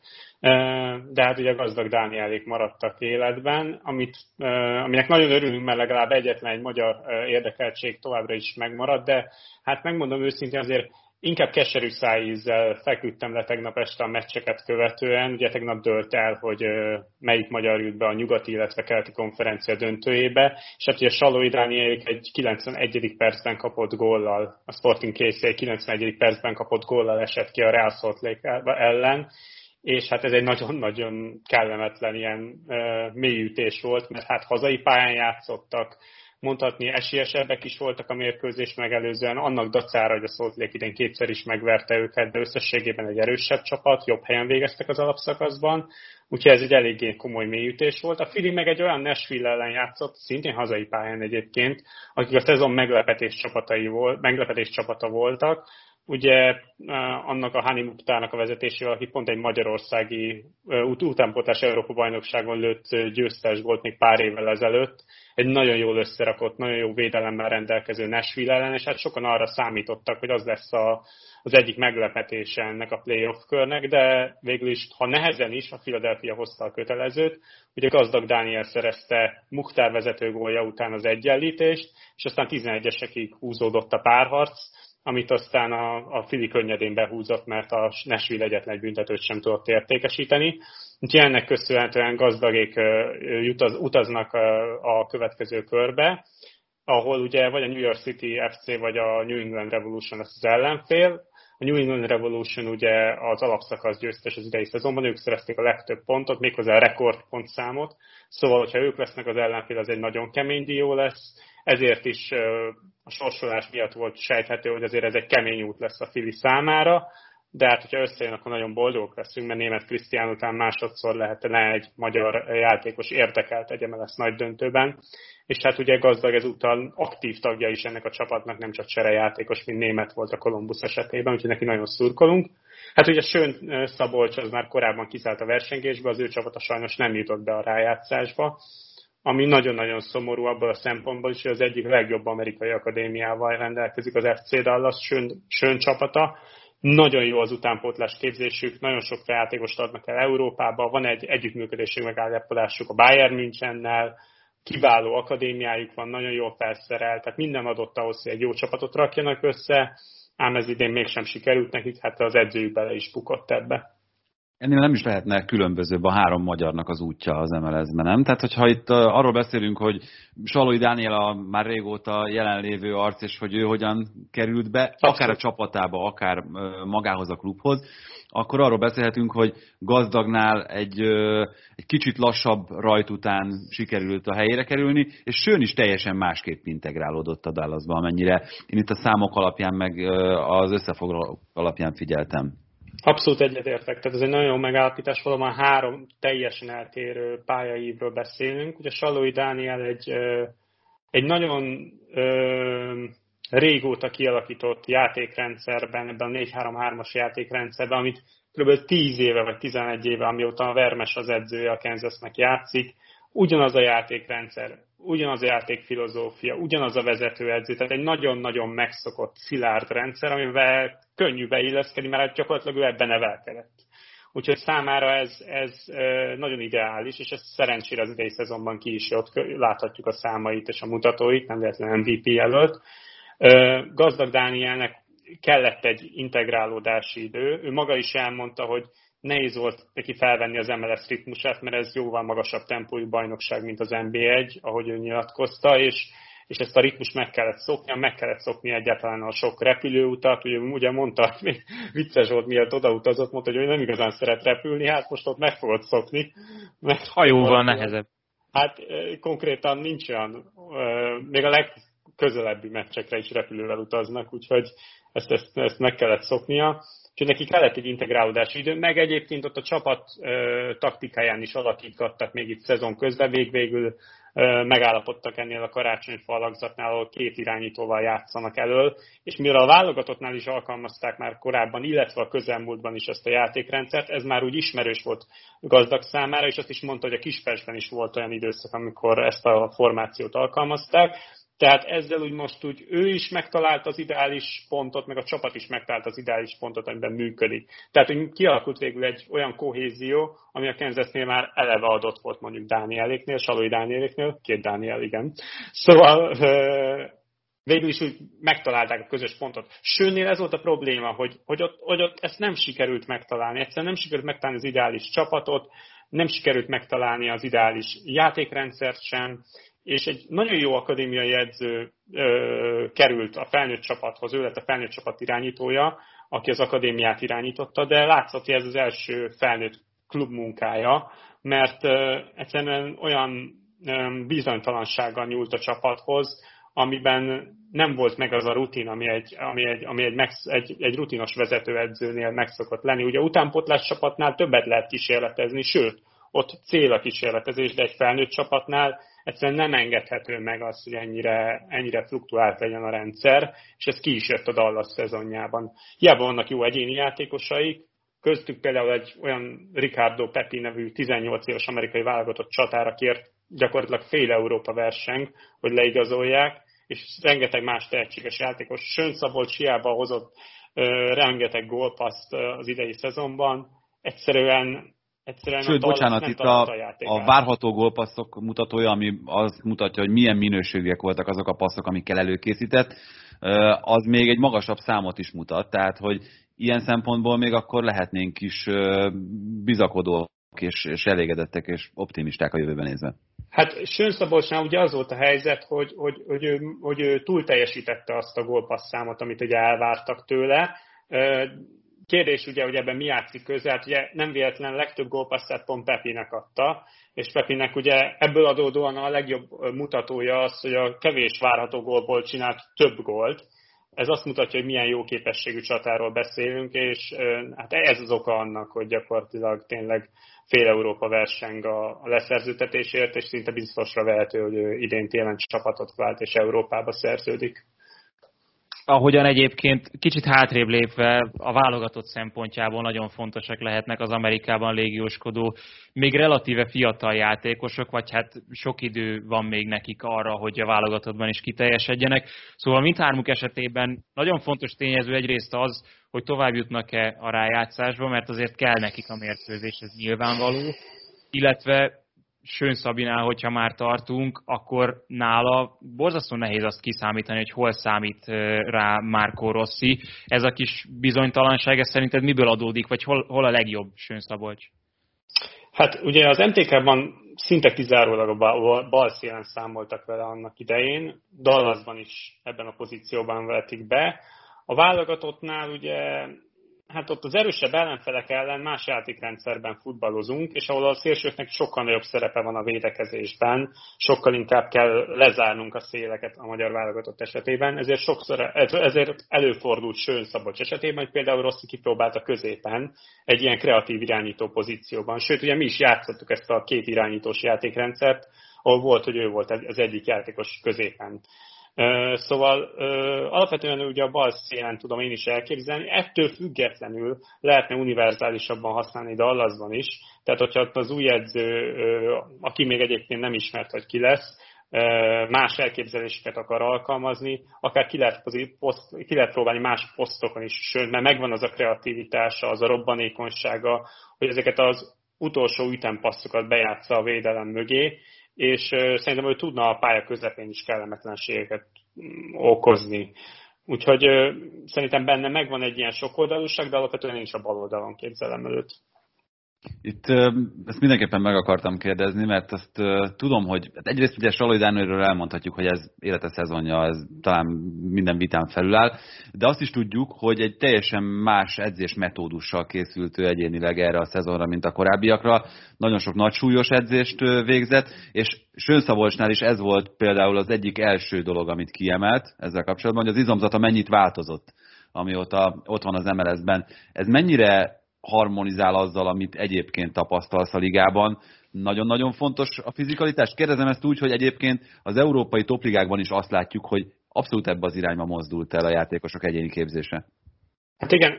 de hát ugye Gazdag Dánielék maradtak életben, aminek nagyon örülünk, mert legalább egyetlen egy magyar érdekeltség továbbra is megmaradt, de hát megmondom őszintén, azért inkább keserű szájízzel feküdtem le tegnap este a meccseket követően. Ugye tegnap dőlt el, hogy melyik magyar jut be a nyugati, illetve keleti konferencia döntőjébe, és hát ugye Salói Dánielék egy 91. percben kapott góllal, a Sporting KC 91. percben kapott góllal esett ki a Real Salt Lake ellen, és hát ez egy nagyon-nagyon kellemetlen ilyen mélyütés volt, mert hát hazai pályán játszottak, mondhatni esélyesebbek is voltak a mérkőzés megelőzően, annak dacára, hogy a Salt Lake idén 2-szer is megverte őket, de összességében egy erősebb csapat, jobb helyen végeztek az alapszakaszban, úgyhogy ez egy eléggé komoly mélyütés volt. A Philly meg egy olyan Nashville ellen játszott, szintén hazai pályán egyébként, akik a szezon meglepetés csapata voltak. Ugye annak a Hani Muktának a vezetésével, aki pont egy magyarországi utánpótlás Európa-bajnokságon lőtt győztes volt még pár évvel ezelőtt, egy nagyon jól összerakott, nagyon jó védelemmel rendelkező Nashville ellen, és hát sokan arra számítottak, hogy az lesz az egyik meglepetése ennek a playoff körnek, de végül is, ha nehezen is, a Philadelphia hozta a kötelezőt. Ugye Gazdag Dániel szerezte Muktár vezető gólja után az egyenlítést, és aztán 11-esekig húzódott a párharc, amit aztán a Philly könnyedén behúzott, mert a Nashville egyetlen büntetőt sem tudott értékesíteni. Úgyhogy ennek köszönhetően Gazdagék utaznak a következő körbe, ahol ugye vagy a New York City FC, vagy a New England Revolution lesz az ellenfél. A New England Revolution ugye az alapszakasz győztes az idei szezonban, ők szerezték a legtöbb pontot, méghozzá a rekordpontszámot. Szóval, hogyha ők lesznek az ellenfél, az egy nagyon kemény dió lesz. Ezért is a sorsolás miatt volt sejthető, hogy azért ez egy kemény út lesz a Philly számára, de hát, hogyha összejön, akkor nagyon boldogok leszünk, mert Németh Krisztián után másodszor lehetne egy magyar játékos érdekelt egy MLS nagy döntőben, és hát ugye Gazdag ezúttal aktív tagja is ennek a csapatnak, nem csak cserejátékos, mint Németh volt a Columbus esetében, úgyhogy neki nagyon szurkolunk. Hát ugye Schön Szabolcs az már korábban kiszállt a versengésbe, az ő csapata sajnos nem jutott be a rájátszásba, ami nagyon-nagyon szomorú abban a szempontból is, hogy az egyik legjobb amerikai akadémiával rendelkezik az FC Dallas Schön csapata. Nagyon jó az utánpótlás képzésük, nagyon sok játékost adnak el Európába, van egy együttműködésük megállapodásuk a Bayern Münchennel, kiváló akadémiájuk van, nagyon jól felszerelt, tehát minden adott ahhoz, hogy egy jó csapatot rakjanak össze, ám ez idén mégsem sikerült nekik, hát az edzőjük bele is bukott ebbe. Ennél nem is lehetne különbözőbb a 3 magyarnak az útja az MLS-ben, nem? Tehát, hogyha itt arról beszélünk, hogy Salói Dániel a már régóta jelenlévő arc, és hogy ő hogyan került be, akár a csapatába, akár magához a klubhoz, akkor arról beszélhetünk, hogy Gazdagnál egy kicsit lassabb rajt után sikerült a helyére kerülni, és Schön is teljesen másképp integrálódott a Dallasba, amennyire én itt a számok alapján, meg az összefoglalók alapján figyeltem. Abszolút egyetértek, tehát ez egy nagyon jó megállapítás, valóban 3 teljesen eltérő pályaívről beszélünk. Ugye Salói Dániel egy nagyon régóta kialakított játékrendszerben, ebben a 4-3-3-as játékrendszerben, amit kb. 10 éve vagy 11 éve, amióta a Vermes az edzője a Kansasnek játszik, ugyanaz a játékrendszer, ugyanaz a játékfilozófia, ugyanaz a vezetőedző, tehát egy nagyon-nagyon megszokott, szilárd rendszer, amivel könnyű beilleszkedni, mert gyakorlatilag ő ebben nevelkedett. Úgyhogy számára ez nagyon ideális, és ez szerencsére az idei szezonban ki is jött, láthatjuk a számait és a mutatóit, nem véletlenül MVP jelölt. Gazdag Dánielnek kellett egy integrálódási idő, ő maga is elmondta, hogy nehéz volt neki felvenni az MLS ritmusát, mert ez jóval magasabb tempójú bajnokság, mint az NB1, ahogy ő nyilatkozta, és ezt a ritmus meg kellett szokni egyáltalán a sok repülőutat, ugye mondta, hogy vicces volt, miért odautazott, mondta, hogy ő nem igazán szeret repülni, hát most ott meg fogod szokni. Hajóval nehezebb. Hát konkrétan nincs olyan, még a legközelebbi meccsekre is repülővel utaznak, úgyhogy ezt meg kellett szoknia. Úgyhogy neki kellett egy integrálódási idő, meg egyébként ott a csapat taktikáján is alakítgattak még itt szezon közben, végül megállapodtak ennél a karácsonyfa alakzatnál, ahol 2 irányítóval játszanak elől, és mivel a válogatottnál is alkalmazták már korábban, illetve a közelmúltban is ezt a játékrendszert, ez már úgy ismerős volt Gazdag számára, és azt is mondta, hogy a Kispestben is volt olyan időszak, amikor ezt a formációt alkalmazták. Tehát ezzel úgy ő is megtalált az ideális pontot, meg a csapat is megtalált az ideális pontot, amiben működik. Tehát úgy kialakult végül egy olyan kohézió, ami a Kansasnél már eleve adott volt mondjuk Dánieléknél, Salói Dánieléknél, 2 Dániel, igen. Szóval végül is úgy megtalálták a közös pontot. Schönnél ez volt a probléma, hogy ott ezt nem sikerült megtalálni. Egyszerűen nem sikerült megtalálni az ideális csapatot, nem sikerült megtalálni az ideális játékrendszert sem, és egy nagyon jó akadémiai edző került a felnőtt csapathoz, ő lett a felnőtt csapat irányítója, aki az akadémiát irányította, de látszott, hogy ez az első felnőtt klub munkája, mert egyszerűen olyan bizonytalansággal nyúlt a csapathoz, amiben nem volt meg az a rutin, ami egy rutinos vezetőedzőnél megszokott lenni. Ugye utánpótlás csapatnál többet lehet kísérletezni, sőt, ott cél a kísérletezés, de egy felnőtt csapatnál egyszerűen nem engedhető meg az, hogy ennyire fluktuált legyen a rendszer, és ez ki is jött a Dallas szezonjában. Hiába vannak jó egyéni játékosaik, köztük például egy olyan Ricardo Pepi nevű 18 éves amerikai válogatott csatára kért gyakorlatilag fél Európa verseng, hogy leigazolják, és rengeteg más tehetséges játékos. Schön Szabolcs hiába hozott rengeteg gólpasszt az idei szezonban, egyszerűen sőt, bocsánat, itt a várható gólpasszok mutatója, ami azt mutatja, hogy milyen minőségűek voltak azok a passzok, amikkel előkészített, az még egy magasabb számot is mutat, tehát hogy ilyen szempontból még akkor lehetnénk is bizakodók és elégedettek és optimisták a jövőben nézve. Hát Schön Szabolcsnál ugye az volt a helyzet, hogy ő túl teljesítette azt a gólpassz számot, amit ugye elvártak tőle. Kérdés ugye, hogy ebben mi játszik közre, hát ugye nem véletlen legtöbb gólpasszát pont Pepinek adta, és Pepinek ugye ebből adódóan a legjobb mutatója az, hogy a kevés várható gólból csinált több gólt, ez azt mutatja, hogy milyen jó képességű csatáról beszélünk, és hát ez az oka annak, hogy gyakorlatilag tényleg fél Európa verseng a leszerződtetésért, és szinte biztosra vehető, hogy ő idén télen csapatot vált, és Európába szerződik. Ahogyan egyébként kicsit hátrébb lépve a válogatott szempontjából nagyon fontosak lehetnek az Amerikában légióskodó, még relatíve fiatal játékosok, vagy hát sok idő van még nekik arra, hogy a válogatottban is kiteljesedjenek. Szóval mindhármuk esetében nagyon fontos tényező egyrészt az, hogy tovább jutnak-e a rájátszásba, mert azért kell nekik a mérkőzés, ez nyilvánvaló, illetve Schön Szabinál, hogyha már tartunk, akkor nála borzasztó nehéz azt kiszámítani, hogy hol számít rá Marco Rossi. Ez a kis bizonytalanság, ez szerinted miből adódik, vagy hol a legjobb Schön Szabolcs? Hát ugye az MTK-ban szinte kizárólag a bal szélen számoltak vele annak idején, Dallasban is ebben a pozícióban vetik be. A válogatottnál ugye, hát ott az erősebb ellenfelek ellen más játékrendszerben futballozunk, és ahol a szélsőknek sokkal nagyobb szerepe van a védekezésben, sokkal inkább kell lezárnunk a széleket a magyar válogatott esetében, ezért előfordult Schön Szabolcs esetében, hogy például Rossi kipróbálta középen egy ilyen kreatív irányító pozícióban. Sőt, ugye mi is játszottuk ezt a két irányítós játékrendszert, ahol volt, hogy ő volt az egyik játékos középen. Szóval alapvetően ugye a bal szélen tudom én is elképzelni, ettől függetlenül lehetne univerzálisabban használni Dallasban is, tehát hogyha az új edző, aki még egyébként nem ismert, hogy ki lesz, más elképzeléseket akar alkalmazni, akár ki lehet próbálni más posztokon is, sőt, mert megvan az a kreativitása, az a robbanékonysága, hogy ezeket az utolsó ütempasszokat bejátsza a védelem mögé, és szerintem ő tudna a pálya közepén is kellemetlenségeket okozni. Úgyhogy szerintem benne megvan egy ilyen sokoldalúság, de alapvetően én is a bal oldalon képzelem előtt. Itt ezt mindenképpen meg akartam kérdezni, mert azt tudom, hogy egyrészt ugye Salói Dánielről elmondhatjuk, hogy ez élete szezonja, ez talán minden vitán felüláll, de azt is tudjuk, hogy egy teljesen más edzésmetódussal készült ő egyénileg erre a szezonra, mint a korábbiakra. Nagyon sok nagy súlyos edzést végzett, és Schön Szabolcsnál is ez volt például az egyik első dolog, amit kiemelt ezzel kapcsolatban, hogy az izomzata mennyit változott, amióta ott van az MLS-ben. Ez mennyire harmonizál azzal, amit egyébként tapasztalsz a ligában. Nagyon-nagyon fontos a fizikalitás. Kérdezem ezt úgy, hogy egyébként az európai topligákban is azt látjuk, hogy abszolút ebbe az irányba mozdult el a játékosok egyéni képzése. Hát igen,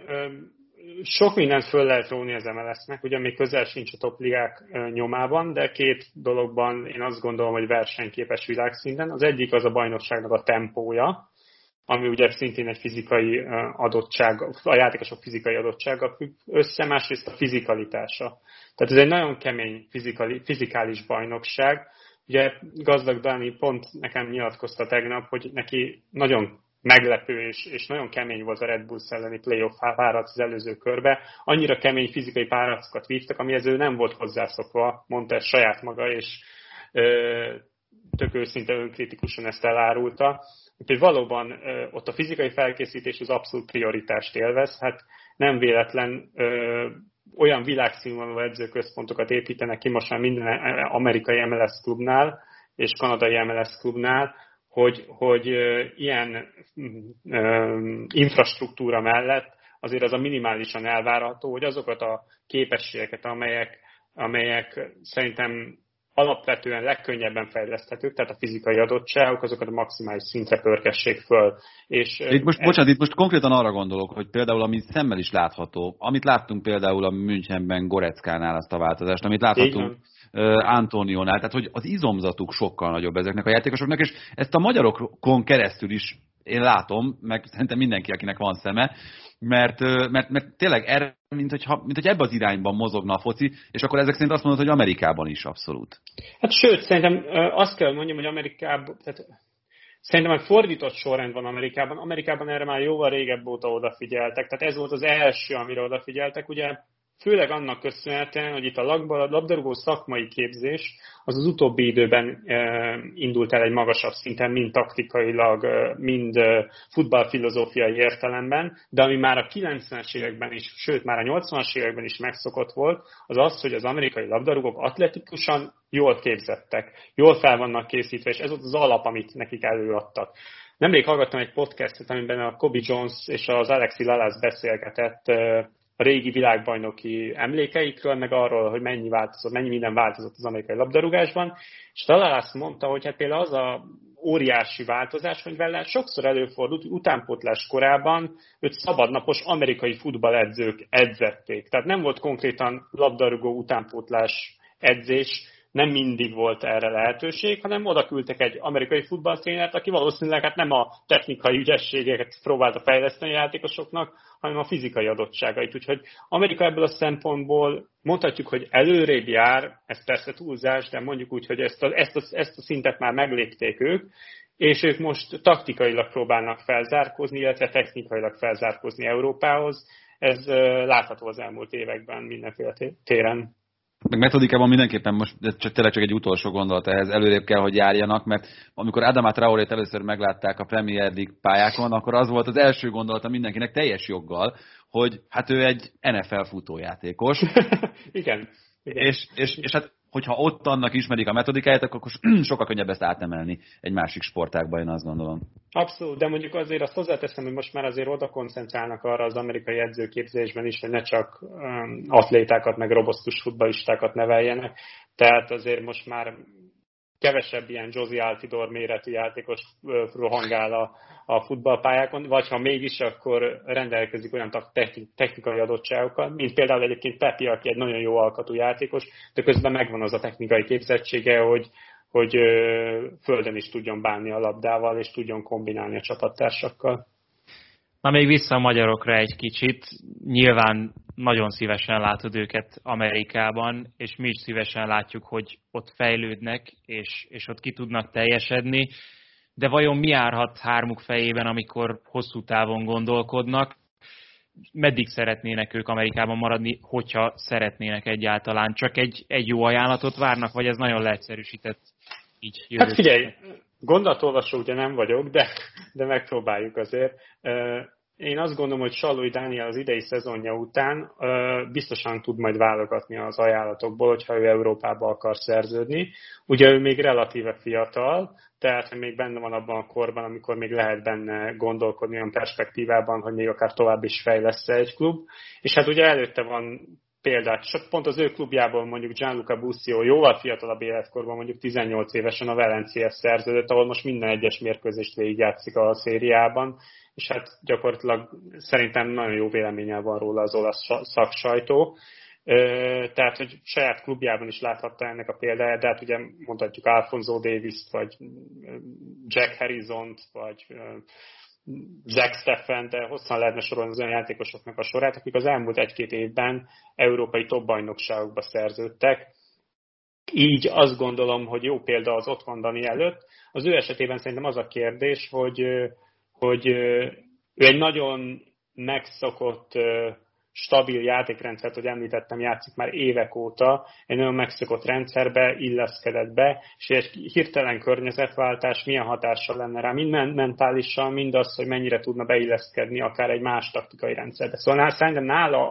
sok mindent föl lehet róni az MLS-nek, ugye még közel sincs a topligák nyomában, de két dologban én azt gondolom, hogy versenyképes világszinten. Az egyik az a bajnokságnak a tempója, ami ugye szintén egy fizikai adottság, a játékosok fizikai adottsága függ össze, másrészt a fizikalitása. Tehát ez egy nagyon kemény fizikális bajnokság. Ugye Gazdag Dani pont nekem nyilatkozta tegnap, hogy neki nagyon meglepő és nagyon kemény volt a Red Bulls elleni playoff párac az előző körbe. Annyira kemény fizikai páracokat vívtak, amihez ő nem volt hozzászokva, mondta ezt saját maga, és tök őszinte önkritikusan ezt elárulta. Úgyhogy valóban ott a fizikai felkészítés az abszolút prioritást élvez. Hát nem véletlen olyan világszínvonalú edzőközpontokat építenek ki most már minden amerikai MLS klubnál és kanadai MLS klubnál, hogy ilyen infrastruktúra mellett azért az a minimálisan elvárható, hogy azokat a képességeket, amelyek szerintem alapvetően legkönnyebben fejleszthetők, tehát a fizikai adottságok, azokat a maximális szintre pörkessék föl. És itt most konkrétan arra gondolok, hogy például ami szemmel is látható, amit láttunk például a Münchenben Goreckánál azt a változást, amit láthatunk Antonionál, tehát hogy az izomzatuk sokkal nagyobb ezeknek a játékosoknak, és ezt a magyarokon keresztül is én látom, meg szerintem mindenki, akinek van szeme, mert tényleg erre, mint hogy ebbe az irányban mozogna a foci, és akkor ezek szerint azt mondod, hogy Amerikában is abszolút. Hát sőt, szerintem azt kell mondjam, hogy Amerikában, tehát szerintem egy fordított sorrend van Amerikában. Amerikában erre már jóval régebb óta odafigyeltek, tehát ez volt az első, amire odafigyeltek, ugye főleg annak köszönhetően, hogy itt a labdarúgó szakmai képzés az utóbbi időben indult el egy magasabb szinten, mind taktikailag, mind futballfilozófiai értelemben, de ami már a 90-es években is, sőt már a 80-as években is megszokott volt, az az, hogy az amerikai labdarúgók atletikusan jól képzettek, jól fel vannak készítve, és ez volt az alap, amit nekik előadtak. Nemrég hallgattam egy podcastet, amiben a Kobe Jones és az Alexi Lalas beszélgetett a régi világbajnoki emlékeikről, meg arról, hogy mennyi minden változott az amerikai labdarúgásban, és Lalas mondta, hogy hát például az a óriási változás, hogy vele sokszor előfordult, hogy utánpótlás korában őt szabadnapos amerikai futballedzők edzették. Tehát nem volt konkrétan labdarúgó utánpótlás edzés, nem mindig volt erre lehetőség, hanem oda küldtek egy amerikai futballtrénert, aki valószínűleg hát nem a technikai ügyességeket próbálta fejleszteni a játékosoknak, hanem a fizikai adottságait. Úgyhogy Amerika ebből a szempontból mondhatjuk, hogy előrébb jár, ez persze túlzás, de mondjuk úgy, hogy ezt a szintet már meglépték ők, és ők most taktikailag próbálnak felzárkózni, illetve technikailag felzárkózni Európához. Ez látható az elmúlt években mindenféle téren. Meg metodikában mindenképpen most tényleg csak egy utolsó gondolat ehhez, előrébb kell, hogy járjanak, mert amikor Adama Traorét először meglátták a Premier League pályákon, akkor az volt az első gondolata mindenkinek teljes joggal, hogy hát ő egy NFL futójátékos. Igen. És hát, hogyha ott annak ismerik a metodikáját, akkor sokkal könnyebb ezt átemelni egy másik sportágba, én azt gondolom. Abszolút, de mondjuk azért azt hozzáteszem, hogy most már azért oda koncentrálnak arra az amerikai edzőképzésben is, hogy ne csak atlétákat, meg robosztus futballistákat neveljenek, tehát azért most már kevesebb ilyen Josie Altidore méretű játékos rohangál a futballpályákon, vagy ha mégis, akkor rendelkezik olyan technikai adottságokkal, mint például egyébként Pepi, aki egy nagyon jó alkatú játékos, de közben megvan az a technikai képzettsége, hogy földön is tudjon bánni a labdával, és tudjon kombinálni a csapattársakkal. Na még vissza a magyarokra egy kicsit. Nyilván nagyon szívesen látod őket Amerikában, és mi is szívesen látjuk, hogy ott fejlődnek, és ott ki tudnak teljesedni. De vajon mi járhat hármuk fejében, amikor hosszú távon gondolkodnak? Meddig szeretnének ők Amerikában maradni, hogyha szeretnének egyáltalán? Csak egy jó ajánlatot várnak, vagy ez nagyon leegyszerűsített így jövő? Hát figyelj, gondolatolvasó ugye nem vagyok, de megpróbáljuk azért. Én azt gondolom, hogy Sallói Dániel az idei szezonja után biztosan tud majd válogatni az ajánlatokból, hogyha ő Európába akar szerződni. Ugye ő még relatíve fiatal, tehát még benne van abban a korban, amikor még lehet benne gondolkodni olyan perspektívában, hogy még akár tovább is fejlesz egy klub. És hát ugye előtte van példát, pont az ő klubjából mondjuk Gianluca Busio jóval fiatalabb életkorban, mondjuk 18 évesen a Valencia szerződött, ahol most minden egyes mérkőzést végigjátszik a szériában, és hát gyakorlatilag szerintem nagyon jó véleménnyel van róla az olasz szaksajtó. Tehát, hogy saját klubjában is láthatta ennek a példáját, de hát ugye mondhatjuk Alfonso Davis-t, vagy Jack Harrison-t, vagy Jack Steffen, de hosszan lehetne sorolni az olyan játékosoknak a sorát, akik az elmúlt 1-2 évben európai top-bajnokságokba szerződtek. Így azt gondolom, hogy jó példa az ott van Dani előtt. Az ő esetében szerintem az a kérdés, hogy ő egy nagyon megszokott, stabil játékrendszert, hogy említettem, játszik már évek óta, egy nagyon megszokott rendszerbe illeszkedett be, és egy hirtelen környezetváltás milyen hatással lenne rá, mind mentálisan, mind az, hogy mennyire tudna beilleszkedni akár egy más taktikai rendszerbe. Szóval szerintem nála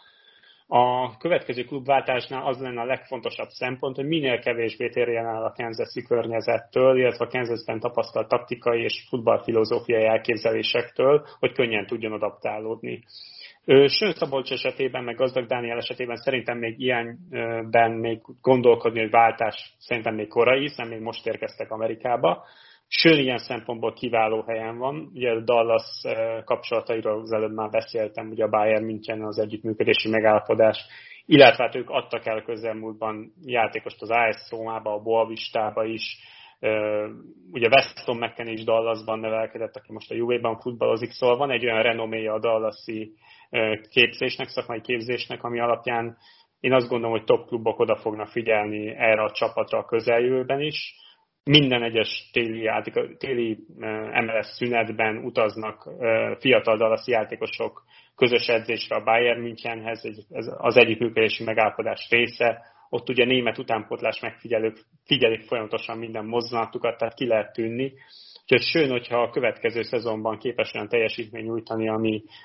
a következő klubváltásnál az lenne a legfontosabb szempont, hogy minél kevésbé térjen el a kansasi környezettől, illetve a Kansasben tapasztalt taktikai és futballfilozófiai elképzelésektől, hogy könnyen tudjon adaptálódni. Sőn Szabolcs esetében, meg Gazdag Dániel esetében szerintem még ilyenben még gondolkodni, hogy váltás szerintem még korai, hiszen még most érkeztek Amerikába. Sőn ilyen szempontból kiváló helyen van. Ugye a Dallas kapcsolatairól az előbb már beszéltem, ugye a Bayern München az együttműködési megállapodás, illetve hát ők adtak el közelmúltban játékost az AS Rómába, a Boavistába is. Ugye Weston McKennie is Dallasban nevelkedett, aki most a Juve-ban futballozik, szóval van egy olyan renoméja a dallasi képzésnek, szakmai képzésnek, ami alapján én azt gondolom, hogy top klubok oda fognak figyelni erre a csapatra a közeljövőben is. Minden egyes téli MLS szünetben utaznak fiatal dallasi játékosok közös edzésre a Bayern Münchenhez, ez az együttműködési megállapodás része. Ott ugye német utánpótlás megfigyelők figyelik folyamatosan minden mozdulatukat, tehát ki lehet tűnni. Úgyhogy sőn, hogyha a következő szezonban képes olyan teljesítmény nyújtani,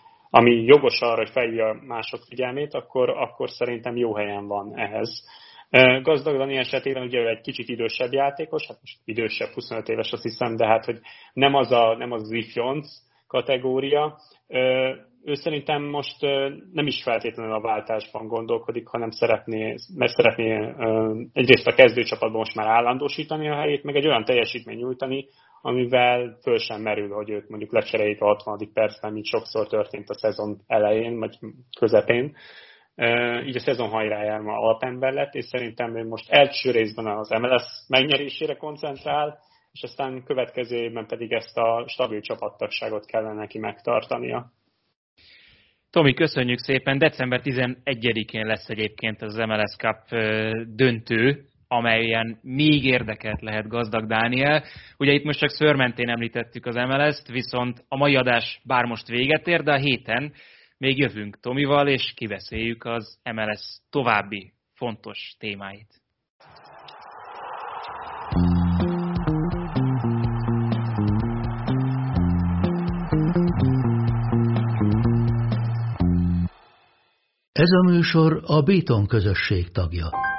ami jogos arra, hogy felhívja mások figyelmét, akkor szerintem jó helyen van ehhez. Gazdag Dani esetében ugye ő egy kicsit idősebb játékos, hát most idősebb, 25 éves azt hiszem, de hát hogy nem az ifjonc kategória. Ő szerintem most nem is feltétlenül a váltásban gondolkodik, hanem szeretné egyrészt a kezdőcsapatban most már állandósítani a helyét, meg egy olyan teljesítmény nyújtani, amivel föl sem merül, hogy őt mondjuk lecseréljék a 60. percben, mint sokszor történt a szezon elején, vagy közepén. Így a szezon hajráján ma alapember lett, és szerintem ő most első részben az MLS megnyerésére koncentrál, és aztán következő évben pedig ezt a stabil csapattagságot kellene neki megtartania. Tomi, köszönjük szépen. December 11-én lesz egyébként az MLS Cup döntő, amelyen még érdekelt lehet Gazdag Dániel. Ugye itt most csak szőrmentén említettük az MLS-t, viszont a mai adás bár most véget ér, de a héten még jövünk Tomival, és kibeszéljük az MLS további fontos témáit. Ez a műsor a Béton közösség tagja.